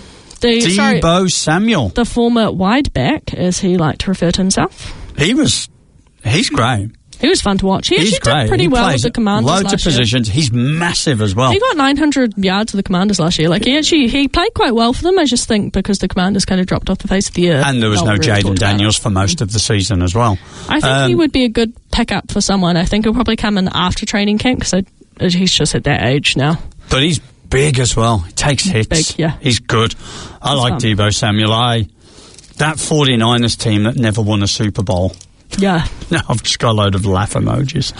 Deebo Samuel. The former wide back, as he liked to refer to himself. He's great. He was fun to watch. He actually did pretty well with the Commanders loads of positions. He's massive as well. He got 900 yards with the Commanders last year. Like he played quite well for them. I just think because the Commanders kind of dropped off the face of the earth. And there was no Jaden Daniels for most of the season as well. I think he would be a good pickup for someone. I think he'll probably come in after training camp because he's just at that age now. But he's big as well. He takes hits. Big, yeah. He's good. I like Deebo Samuel. That 49ers team that never won a Super Bowl. Yeah. No, I've just got a load of laugh emojis.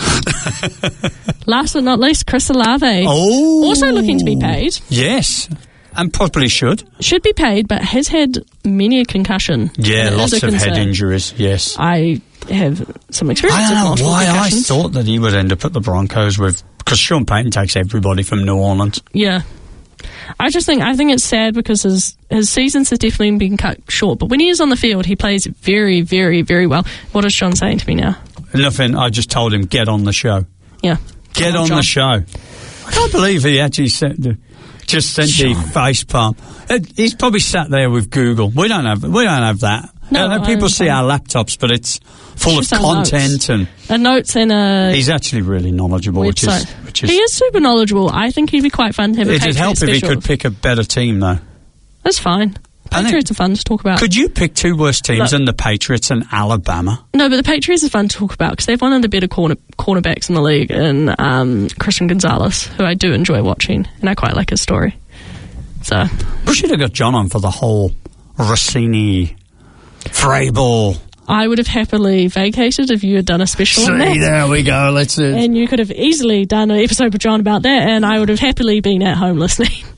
Last but not least, Chris Olave. Oh. Also looking to be paid. Yes. And probably should. Should be paid, but has had many a concussion. Yeah, lots of head injuries, yes. I have some experience with multiple concussions. I don't know why I thought that he would end up at the Broncos because Sean Payton takes everybody from New Orleans. Yeah. I think it's sad because his seasons have definitely been cut short. But when he is on the field, he plays very, very, very well. What is John saying to me now? Nothing. I just told him, get on the show. Yeah. Get on the show. I can't believe he actually sent the face palm. He's probably sat there with Google. We don't have that. No, people see our laptops, but it's full of content notes and he's actually really knowledgeable, which is he is super knowledgeable. I think he'd be quite fun to have. It'd help if he could pick a better team, though. That's fine. Patriots are fun to talk about. Could you pick two worse teams than the Patriots and Alabama? No, but the Patriots are fun to talk about because they've one of the better cornerbacks in the league, and Christian Gonzalez, who I do enjoy watching, and I quite like his story. So we should have got John on for the whole Rossini, Vrabel. I would have happily vacated if you had done a special on that. There we go. And you could have easily done an episode with John about that, and I would have happily been at home listening.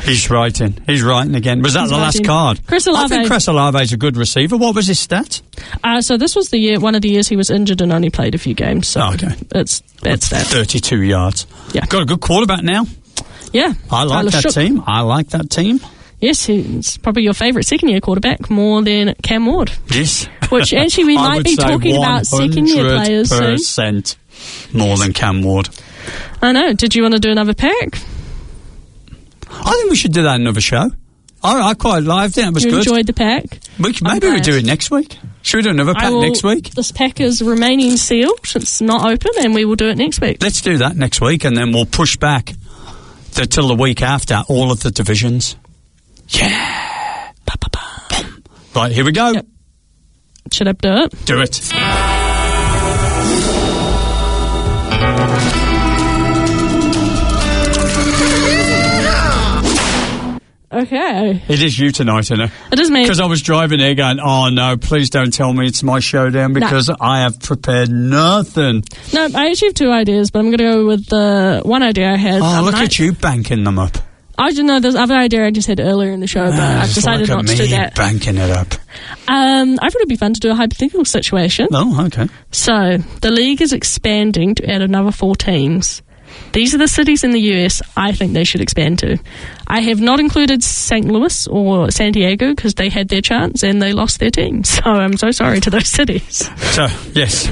He's writing again. Was that He's the last writing. card? Chris I Olave. think Chris Olave is a good receiver. What was his stat? So this was one of the years he was injured and only played a few games. So Okay. it's bad stat. 32 yards. Yeah. Got a good quarterback now. Yeah. I like Tyler that Shook. team. I like that team. Yes, he's probably your favourite second-year quarterback, more than Cam Ward. Yes. Which actually we I might would be say talking about second-year players soon. 100% more than Cam Ward. I know. Did you want to do another pack? I think we should do that in another show. I quite liked it. It was You good. enjoyed the pack? Maybe we do it next week. Should we do another pack next week? This pack is remaining sealed. It's not open, and we will do it next week. Let's do that next week, and then we'll push back till the week after all of the divisions. Yeah. Boom. Right, here we go. Yep. Should I do it? Do it. Okay. It is you tonight, isn't it? It is me. Because I was driving here going, oh no, please don't tell me it's my showdown because I have prepared nothing. No, I actually have two ideas, but I'm going to go with the one idea I had. Oh, look at you banking them up. I didn't know there's other idea I just had earlier in the show, but I've decided not to do that. Banking it up. I thought it'd be fun to do a hypothetical situation. Oh, okay. So, the league is expanding to add another 4 teams. These are the cities in the US I think they should expand to. I have not included St. Louis or San Diego because they had their chance and they lost their team. So I'm so sorry to those cities. So, yes.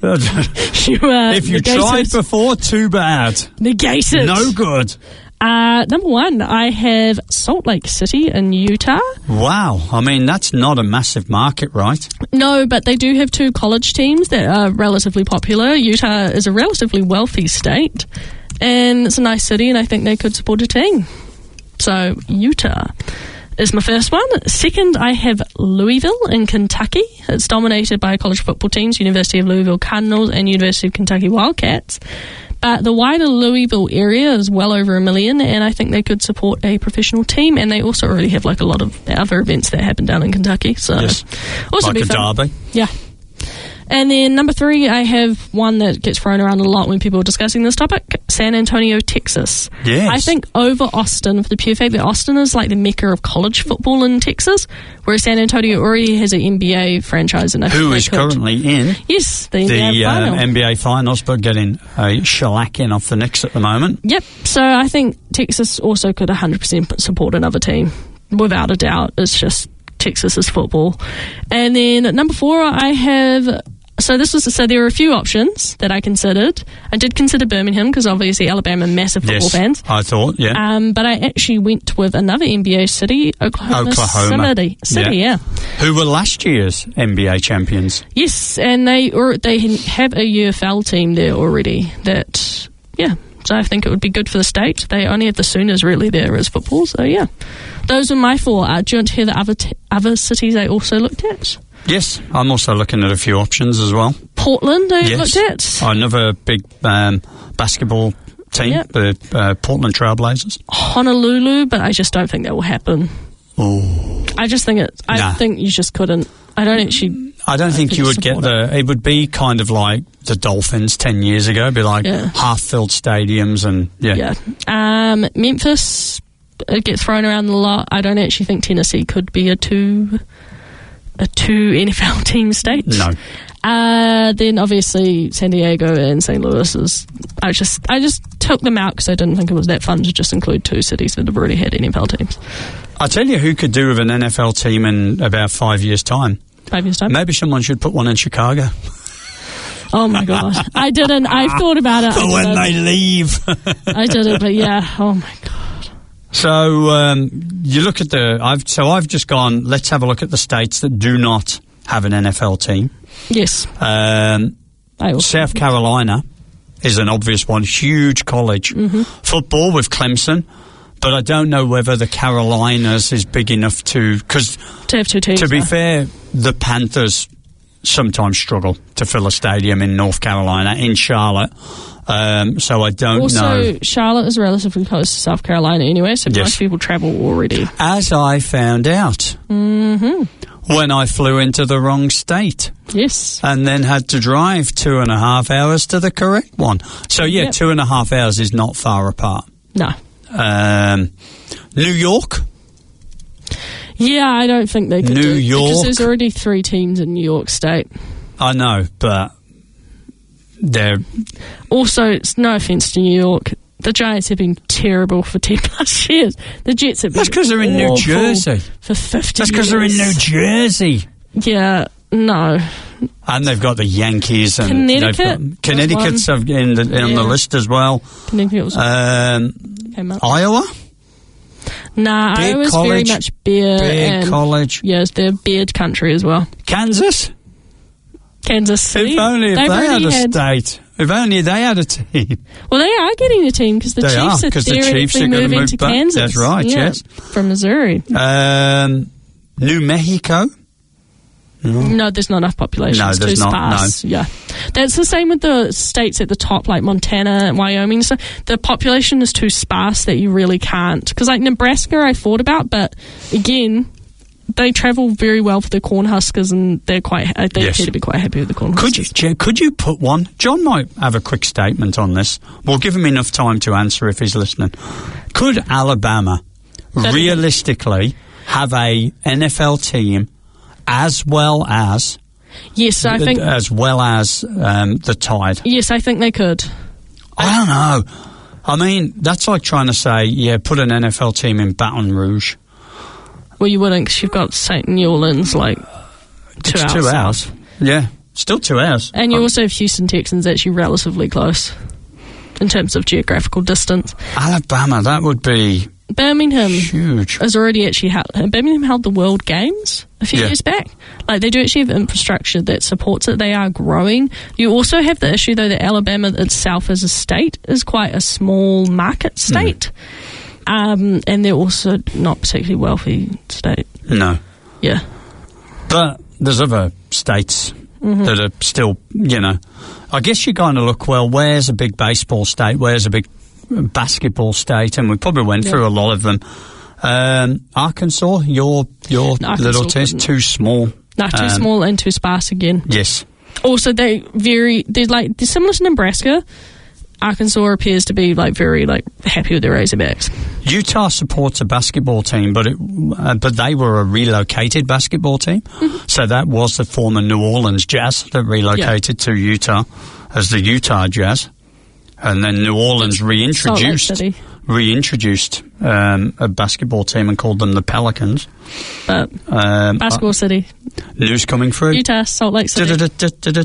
If you negated. tried before, too bad. Negated. No good. Number 1, I have Salt Lake City in Utah. Wow. I mean, that's not a massive market, right? No, but they do have 2 college teams that are relatively popular. Utah is a relatively wealthy state, and it's a nice city, and I think they could support a team. So, Utah is my first one. Second, I have Louisville in Kentucky. It's dominated by college football teams, University of Louisville Cardinals and University of Kentucky Wildcats. But the wider Louisville area is well over 1 million, and I think they could support a professional team. And they also already have like a lot of other events that happen down in Kentucky. So, yes. also like be a fun. derby. Yeah. And then number 3, I have one that gets thrown around a lot when people are discussing this topic, San Antonio, Texas. Yes. I think over Austin, for the pure fact that Austin is like the mecca of college football in Texas, whereas San Antonio already has an NBA franchise. And Who is currently in yes, the NBA final. NBA Finals, but getting a shellacking off the Knicks at the moment. Yep. So I think Texas also could 100% support another team, without a doubt. It's just Texas is football. And then at number 4, I have... So there were a few options that I considered. I did consider Birmingham because obviously Alabama massive football fans. I thought, yeah. But I actually went with another NBA city, Oklahoma. City, yeah. Who were last year's NBA champions? Yes, and they have a UFL team there already. That so I think it would be good for the state. They only have the Sooners really there as football. So yeah, those are my 4. Do you want to hear the other cities I also looked at? Yes, I'm also looking at a few options as well. Portland, I looked at. Another big basketball team, the Portland Trailblazers. Honolulu, but I just don't think that will happen. Oh, I just think I think you just couldn't. I don't think you would get it would be kind of like the Dolphins 10 years ago. It'd be like half-filled stadiums and Memphis, it gets thrown around a lot. I don't actually think Tennessee could be a two NFL team state. No. Then obviously San Diego and St. Louis is. I just took them out because I didn't think it was that fun to just include 2 cities that have already had NFL teams. I'll tell you who could do with an NFL team in about 5 years' time. 5 years' time? Maybe someone should put one in Chicago. Oh my god. I didn't. I thought about it. For when they leave. I didn't, but yeah. Oh my god. So you look at I've just gone, let's have a look at the states that do not have an NFL team. Yes. South Carolina is an obvious one. Huge college. Mm-hmm. Football with Clemson. But I don't know whether the Carolinas is big enough to have 2 teams. To be fair, the Panthers sometimes struggle to fill a stadium in North Carolina, in Charlotte. So I don't know. Also, Charlotte is relatively close to South Carolina anyway, so most people travel already. As I found out when I flew into the wrong state. Yes. And then had to drive 2.5 hours to the correct one. So, 2.5 hours is not far apart. No. New York? Yeah, I don't think they could New do it, York? because there's already 3 teams in New York State. I know, but they're... Also, it's no offence to New York, the Giants have been terrible for 10 plus years. The Jets have been That's because they're in New Jersey. For 50 years. That's because they're in New Jersey. Yeah, no. And they've got the Yankees. And Connecticut. Connecticut's on the list as well. Connecticut was Iowa? Nah, Beard Iowa's College. very much beer. Beard College. Yes, they're beard country as well. Kansas? Kansas City. If only They've they had already a had- state. If only they had a team. Well, they are getting a team because the They are, Chiefs are 'cause the Chiefs theoretically are gonna moving move to back. Kansas. That's right, Yeah, yes. from Missouri. New Mexico? No, there's not enough population. No, it's there's too not, sparse. Yeah, that's the same with the states at the top, like Montana and Wyoming. So the population is too sparse that you really can't. Because like Nebraska, I thought about, but again, they travel very well for the Cornhuskers, and they Yes. appear to be quite happy with the Cornhuskers. Could you put one? John might have a quick statement on this. We'll give him enough time to answer if he's listening. Could Alabama realistically have a NFL team as well as Yes, I think. the Tide? Yes, I think they could. I don't know. I mean, that's like trying to say, put an NFL team in Baton Rouge. Well, you wouldn't, because you've got St. New Orleans, like 2 hours. 2 hours. Yeah, still 2 hours. And you also have Houston Texans, actually relatively close in terms of geographical distance. Alabama, that would be Birmingham huge. has already actually Birmingham held the World Games a few years back. Like, they do actually have infrastructure that supports it. They are growing. You also have the issue, though, that Alabama itself as a state is quite a small market state. And they're also not particularly wealthy state. No. Yeah. But there's other states that are still, I guess you kind of look, well, where's a big baseball state? Where's a big basketball state? And we probably went through a lot of them. Arkansas, your little test, too small. No, too small and too sparse again. Yes. Also, they're similar to Nebraska. Arkansas appears to be very happy with their Razorbacks. Utah supports a basketball team, but they were a relocated basketball team. So that was the former New Orleans Jazz that relocated to Utah as the Utah Jazz, and then New Orleans reintroduced a basketball team and called them the Pelicans. But Basketball City. News coming through. Utah, Salt Lake City. Do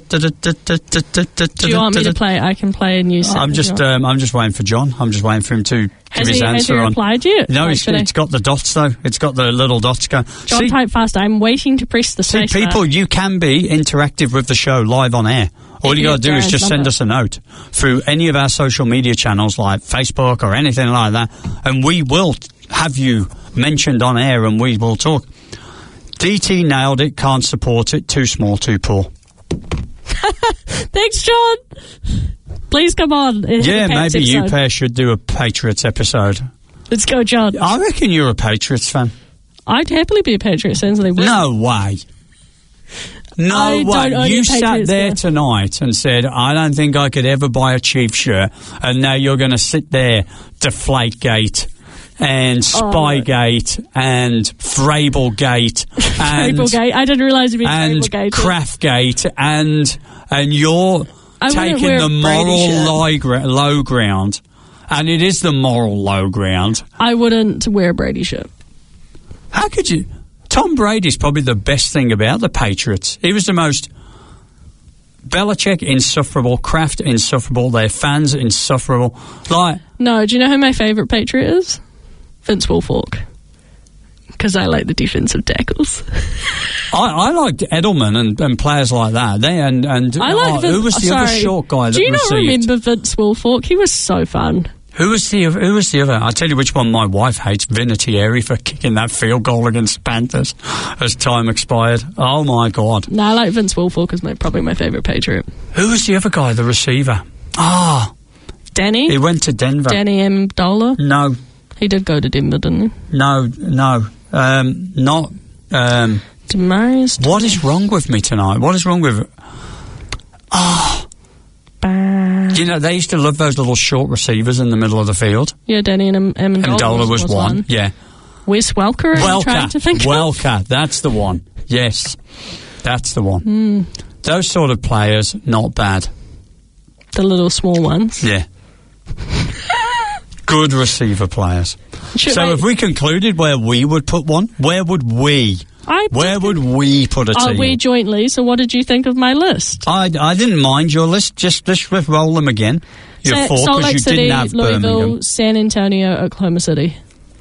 you want me to play? I can play a news. I'm just waiting for John. I'm just waiting for him to give his answer. Has he replied yet? No, it's got the dots though. It's got the little dots going. John, type fast. I'm waiting to press the space bar. People, you can be interactive with the show live on air. All you got to do is just send us a note through any of our social media channels like Facebook or anything like that, and we will have you mentioned on air and we will talk. DT nailed it, can't support it, too small, too poor. Thanks, John. Please come on. Yeah, maybe you pair should do a Patriots episode. Let's go, John. I reckon you're a Patriots fan. I'd happily be a Patriots fan. No way. No way. You sat there tonight and said, I don't think I could ever buy a Chiefs shirt, and now you're going to sit there, Deflategate and Spygate and Frablegate and Frablegate. I didn't realise it'd be Frablegate. And Craftgate and you're taking the moral low ground, and it is the moral low ground. I wouldn't wear a Brady shirt. How could you? Tom Brady's probably the best thing about the Patriots. He was the most... Belichick, insufferable. Kraft, insufferable. Their fans, insufferable. No, do you know who my favourite Patriot is? Vince Wilfork. Because I like the defensive tackles. I liked Edelman and players like that. Who was the other short guy that received? Do you not remember Vince Wilfork? He was so fun. Who was the other? I'll tell you which one my wife hates. Vinatieri for kicking that field goal against the Panthers as time expired. Oh, my God. No, I like Vince Wilfork as probably my favourite Patriot. Who was the other guy, the receiver? Danny? He went to Denver. Danny Amendola? No. He did go to Denver, didn't he? No. Not... Demarius? What is wrong with me tonight? What is wrong with... You know, they used to love those little short receivers in the middle of the field. Yeah, Danny and Amendola was one. Yeah. Wes Welker, are you trying to think of? Welker, that's the one. Yes, that's the one. Those sort of players, not bad. The little small ones. Yeah. Good receiver players. Have we concluded where we would put one? Where would we? Where would we put a team? We jointly, so what did you think of my list? I didn't mind your list. Just let's roll them again. Your four, Salt Lake you City, didn't have Louisville, Birmingham. San Antonio, Oklahoma City.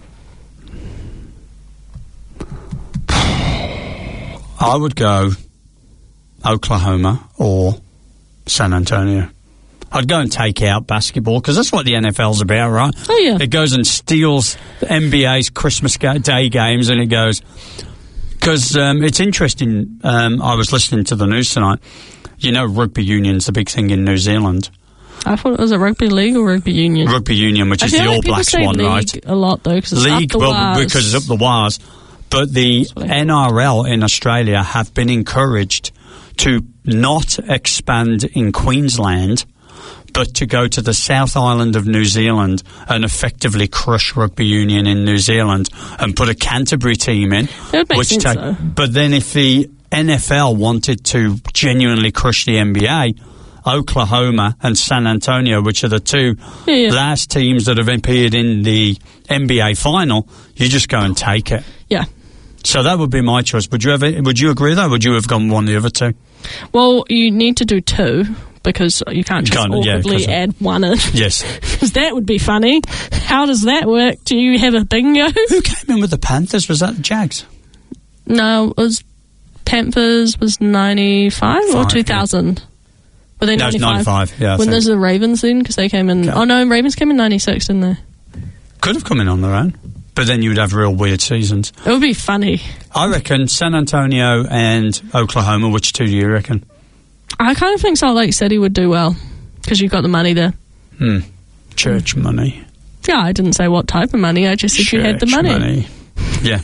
I would go Oklahoma or San Antonio. I'd go and take out basketball because that's what the NFL's about, right? Oh, yeah. It goes and steals the NBA's Christmas Day games, and it goes... Because it's interesting, I was listening to the news tonight. You know, rugby union's a big thing in New Zealand. I thought it was a rugby league or rugby union. Rugby union, which is the All Blacks one, right? A lot though, because it's league, up the wires. Because it's up the wires. But the NRL in Australia have been encouraged to not expand in Queensland, but to go to the South Island of New Zealand and effectively crush rugby union in New Zealand and put a Canterbury team in. That would make sense, though. But then if the NFL wanted to genuinely crush the NBA, Oklahoma and San Antonio, which are the two last teams that have appeared in the NBA final, you just go and take it. Yeah. So that would be my choice. Would you agree though? Would you have gone one of the other two? Well, you need to do two because you can't just awkwardly add one in. Yes. Because that would be funny. How does that work? Do you have a bingo? Who came in with the Panthers? Was that the Jags? No, it was Panthers was 95 or 2000. Were they 95? No, 95, yeah. When there's the Ravens then, because they came in... Okay. Oh, no, Ravens came in 96, didn't they? Could have come in on their own. But then you would have real weird seasons. It would be funny. I reckon San Antonio and Oklahoma. Which two do you reckon? I kind of think Salt Lake City would do well, because you've got the money there. Church money. Yeah, I didn't say what type of money. I just said you had the money. Yeah.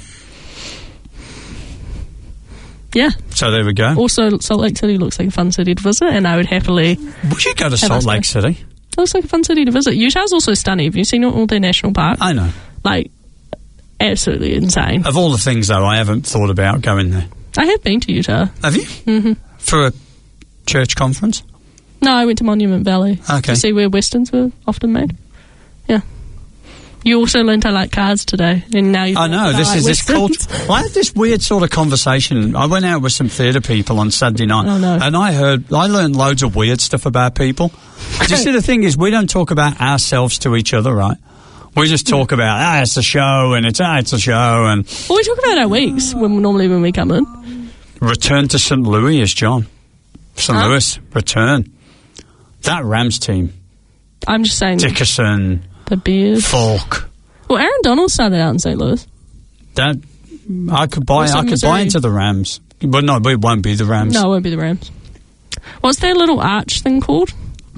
Yeah. So there we go. Also, Salt Lake City looks like a fun city to visit, and I would happily... Would you go to Salt Lake City? It looks like a fun city to visit. Utah's also stunning. Have you seen all their national parks? I know. Like, absolutely insane. Of all the things, though, I haven't thought about going there. I have been to Utah. Have you? Mm-hmm. For a church conference? No, I went to Monument Valley. Okay. To see where westerns were often made. Yeah. You also learned I like cars today, and now you. I know this culture. I had this weird sort of conversation. I went out with some theatre people on Saturday night, and I learned loads of weird stuff about people. You see, the thing is, we don't talk about ourselves to each other, right? We just talk about it's a show, and it's a show, and well, we talk about our weeks normally when we come in. Return to St. Louis is John. St. Louis return. That Rams team. I'm just saying. Dickerson. The beard. Falk. Well, Aaron Donald started out in St. Louis. That I could buy into the Rams. But no, it won't be the Rams. No, it won't be the Rams. What's their little arch thing called?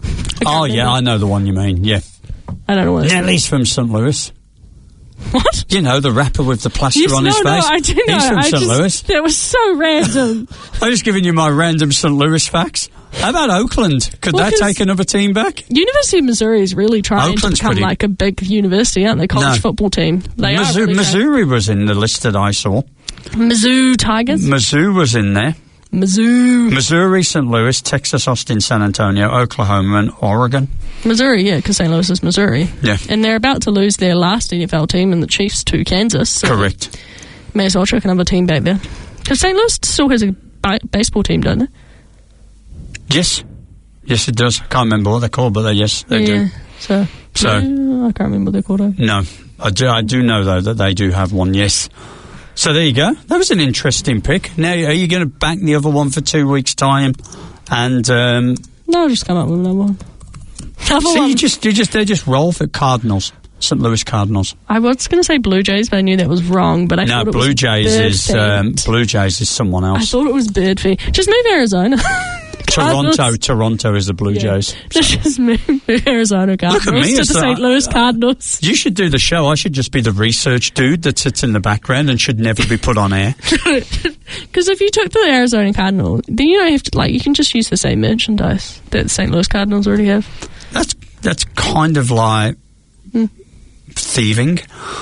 I know the one you mean. Yeah. I don't know what it's at least from St. Louis. What? You know, the rapper with the plaster on his face. No, I do know. He's from St. Louis. That was so random. I'm just giving you my random St. Louis facts. How about Oakland? Could they take another team back? University of Missouri is really trying to become like a big university, aren't they? College football team. They are really Missouri was in the list that I saw. Mizzou Tigers? Mizzou was in there. Mizzou. Missouri, St. Louis, Texas, Austin, San Antonio, Oklahoma, and Oregon. Missouri, yeah, because St. Louis is Missouri. Yeah. And they're about to lose their last NFL team and the Chiefs to Kansas. So correct. May as well chuck another team back there. Because St. Louis still has a baseball team, don't they? Yes. Yes, it does. I can't remember what they're called, but they do. So I can't remember what they're called. Either. No. I do know, though, that they do have one, yes. So there you go. That was an interesting pick. Now, are you going to back the other one for 2 weeks' time? And no, I'll just come up with another one. You just roll for Cardinals, St. Louis Cardinals. I was going to say Blue Jays, but I knew that was wrong. But I thought it Blue was Jays is someone else. I thought it was bird feed. Just move Arizona. Toronto is the Blue Jays. Let's just move Arizona Cardinals to the St. Louis Cardinals. You should do the show. I should just be the research dude that sits in the background and should never be put on air. Because if you took the Arizona Cardinals, then you don't have to, you can just use the same merchandise that the St. Louis Cardinals already have. That's kind of like thieving.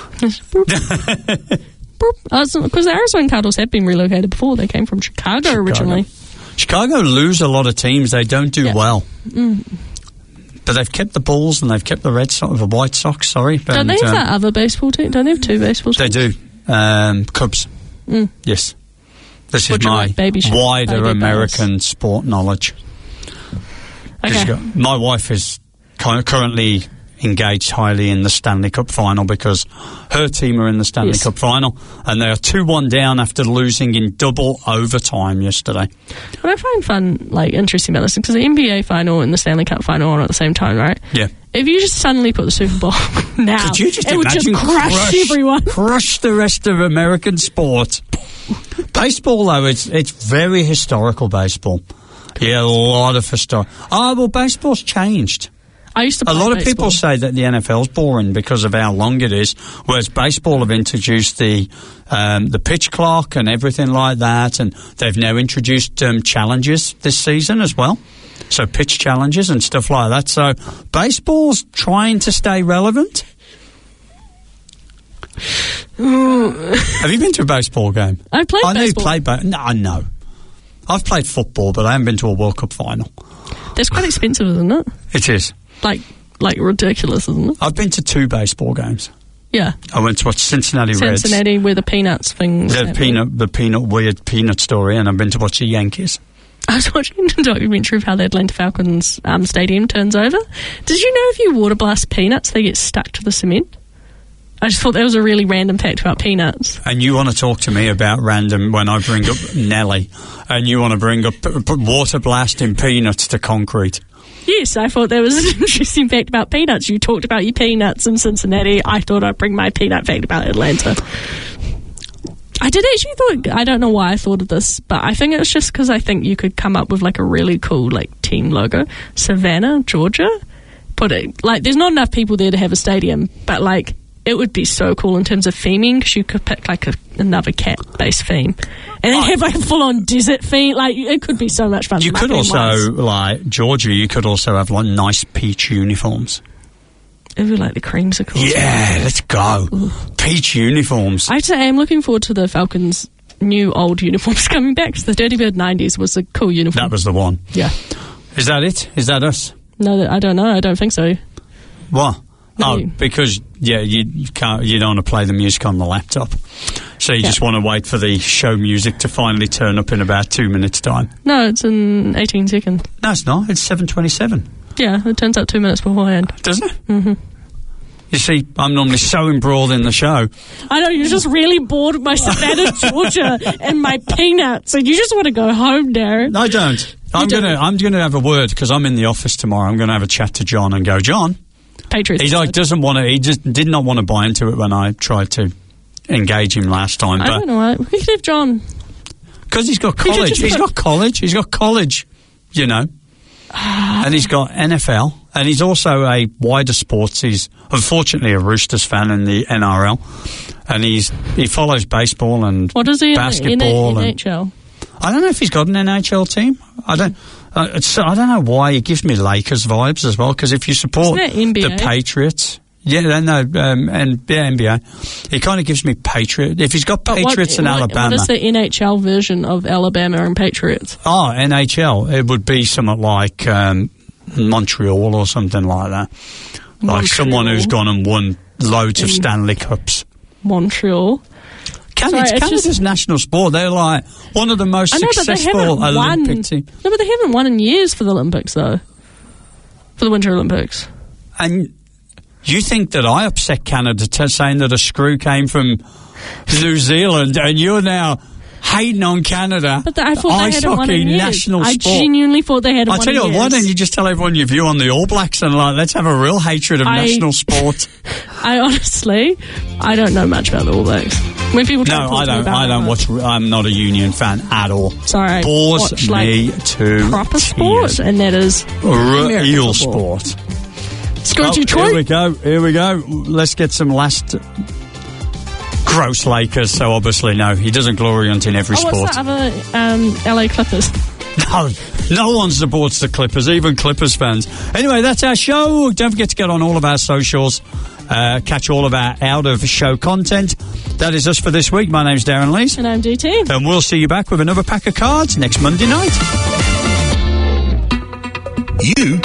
Because the Arizona Cardinals have been relocated before. They came from Chicago originally. Chicago lose a lot of teams. They don't do well. But they've kept the Bulls and they've kept the White Sox, sorry. Don't they have that other baseball team? Don't they have two baseball teams? They do. Cubs. Yes. This is my wider American sport knowledge. Okay. My wife is currently engaged highly in the Stanley Cup final because her team are in the Stanley Cup final and they are 2-1 down after losing in double overtime yesterday. What I find fun, interesting about this, because the NBA final and the Stanley Cup final are on at the same time, right? Yeah. If you just suddenly put the Super Bowl now, could you just it would just crush everyone. Crush the rest of American sport. Baseball, though, it's very historical baseball. Yeah, a lot of historical. Well, baseball's changed. I used to play a lot of baseball. people say that the NFL's boring because of how long it is, whereas baseball have introduced the pitch clock and everything like that, and they've now introduced challenges this season as well. So pitch challenges and stuff like that. So baseball's trying to stay relevant. Have you been to a baseball game? I played baseball. I know you played No. I've played football, but I haven't been to a World Cup final. That's quite expensive, isn't it? It is. Like ridiculous, isn't it? I've been to 2 baseball games. Yeah. I went to watch Cincinnati Reds. Cincinnati, where the Peanuts thing was the weird peanut story, and I've been to watch the Yankees. I was watching a documentary of how the Atlanta Falcons stadium turns over. Did you know if you water blast peanuts, they get stuck to the cement? I just thought that was a really random fact about peanuts. And you want to talk to me about random when I bring up Nelly, and you want to bring up water blasting peanuts to concrete. Yes, I thought that was an interesting fact about peanuts. You talked about your peanuts in Cincinnati. I thought I'd bring my peanut fact about Atlanta. I did actually I don't know why I thought of this, but I think it was just because I think you could come up with a really cool team logo. Savannah, Georgia. There's not enough people there to have a stadium, but it would be so cool in terms of theming because you could pick another cat-based theme and then have a full-on desert theme. It could be so much fun. You could also, Georgia, you could also have nice peach uniforms. It would be the creamsicles. Yeah, let's go. Ooh. Peach uniforms. I'd say I'm looking forward to the Falcons' new old uniforms coming back because the Dirty Bird 90s was a cool uniform. That was the one. Yeah. Is that it? Is that us? No, I don't know. I don't think so. What? No. Because you can't. You don't want to play the music on the laptop, so you just want to wait for the show music to finally turn up in about 2 minutes' time. No, it's in 18 seconds. No, it's not. It's 7:27. Yeah, it turns out 2 minutes beforehand. Doesn't it? Mm-hmm. You see, I'm normally so embroiled in the show. I know, you're just really bored with my Savannah, Georgia and my peanuts, and you just want to go home, Darren. I don't. I'm gonna have a word because I'm in the office tomorrow. I'm going to have a chat to John and go, John. Patriots. He just did not want to buy into it when I tried to engage him last time. I don't know why. We could have John. Because he's got college. He's got college, and he's got NFL, and he's also a wider sports. He's unfortunately a Roosters fan in the NRL, and he follows baseball and basketball and NHL. I don't know if he's got an NHL team. I don't know why he gives me Lakers vibes as well. Because if you support the Patriots, NBA, he kind of gives me Patriot. If he's got Patriots in Alabama, what is the NHL version of Alabama and Patriots? Oh, NHL, it would be something like Montreal or something like that. Like someone who's gone and won loads of Stanley Cups. Montreal. Canada's national sport. They're one of the most successful Olympic teams. No, but they haven't won in years for the Olympics, though. For the Winter Olympics. And you think that I upset Canada saying that a screw came from New Zealand, and you're now hating on Canada. But I thought they hadn't won in Ice hockey, years. national I sport. genuinely thought they hadn't won I tell you in what, why years. don't you just tell everyone your view on the All Blacks and like, let's have a real hatred of national sport. I honestly, I don't know much about the All Blacks. When people try No, to talk I to me don't. about I don't it, watch. I'm not a Union fan at all. Sorry, Bores watch, me to proper sport, tears. and that is American Eel football. sport. Let's go, Detroit. Here we go. Let's get some last. Gross Lakers, so obviously no, he doesn't glory hunt in every sport. What's the other LA Clippers? No one supports the Clippers, even Clippers fans. Anyway, that's our show. Don't forget to get on all of our socials, catch all of our out-of-show content. That is us for this week. My name's Darren Lees. And I'm DT. And we'll see you back with another pack of cards next Monday night. You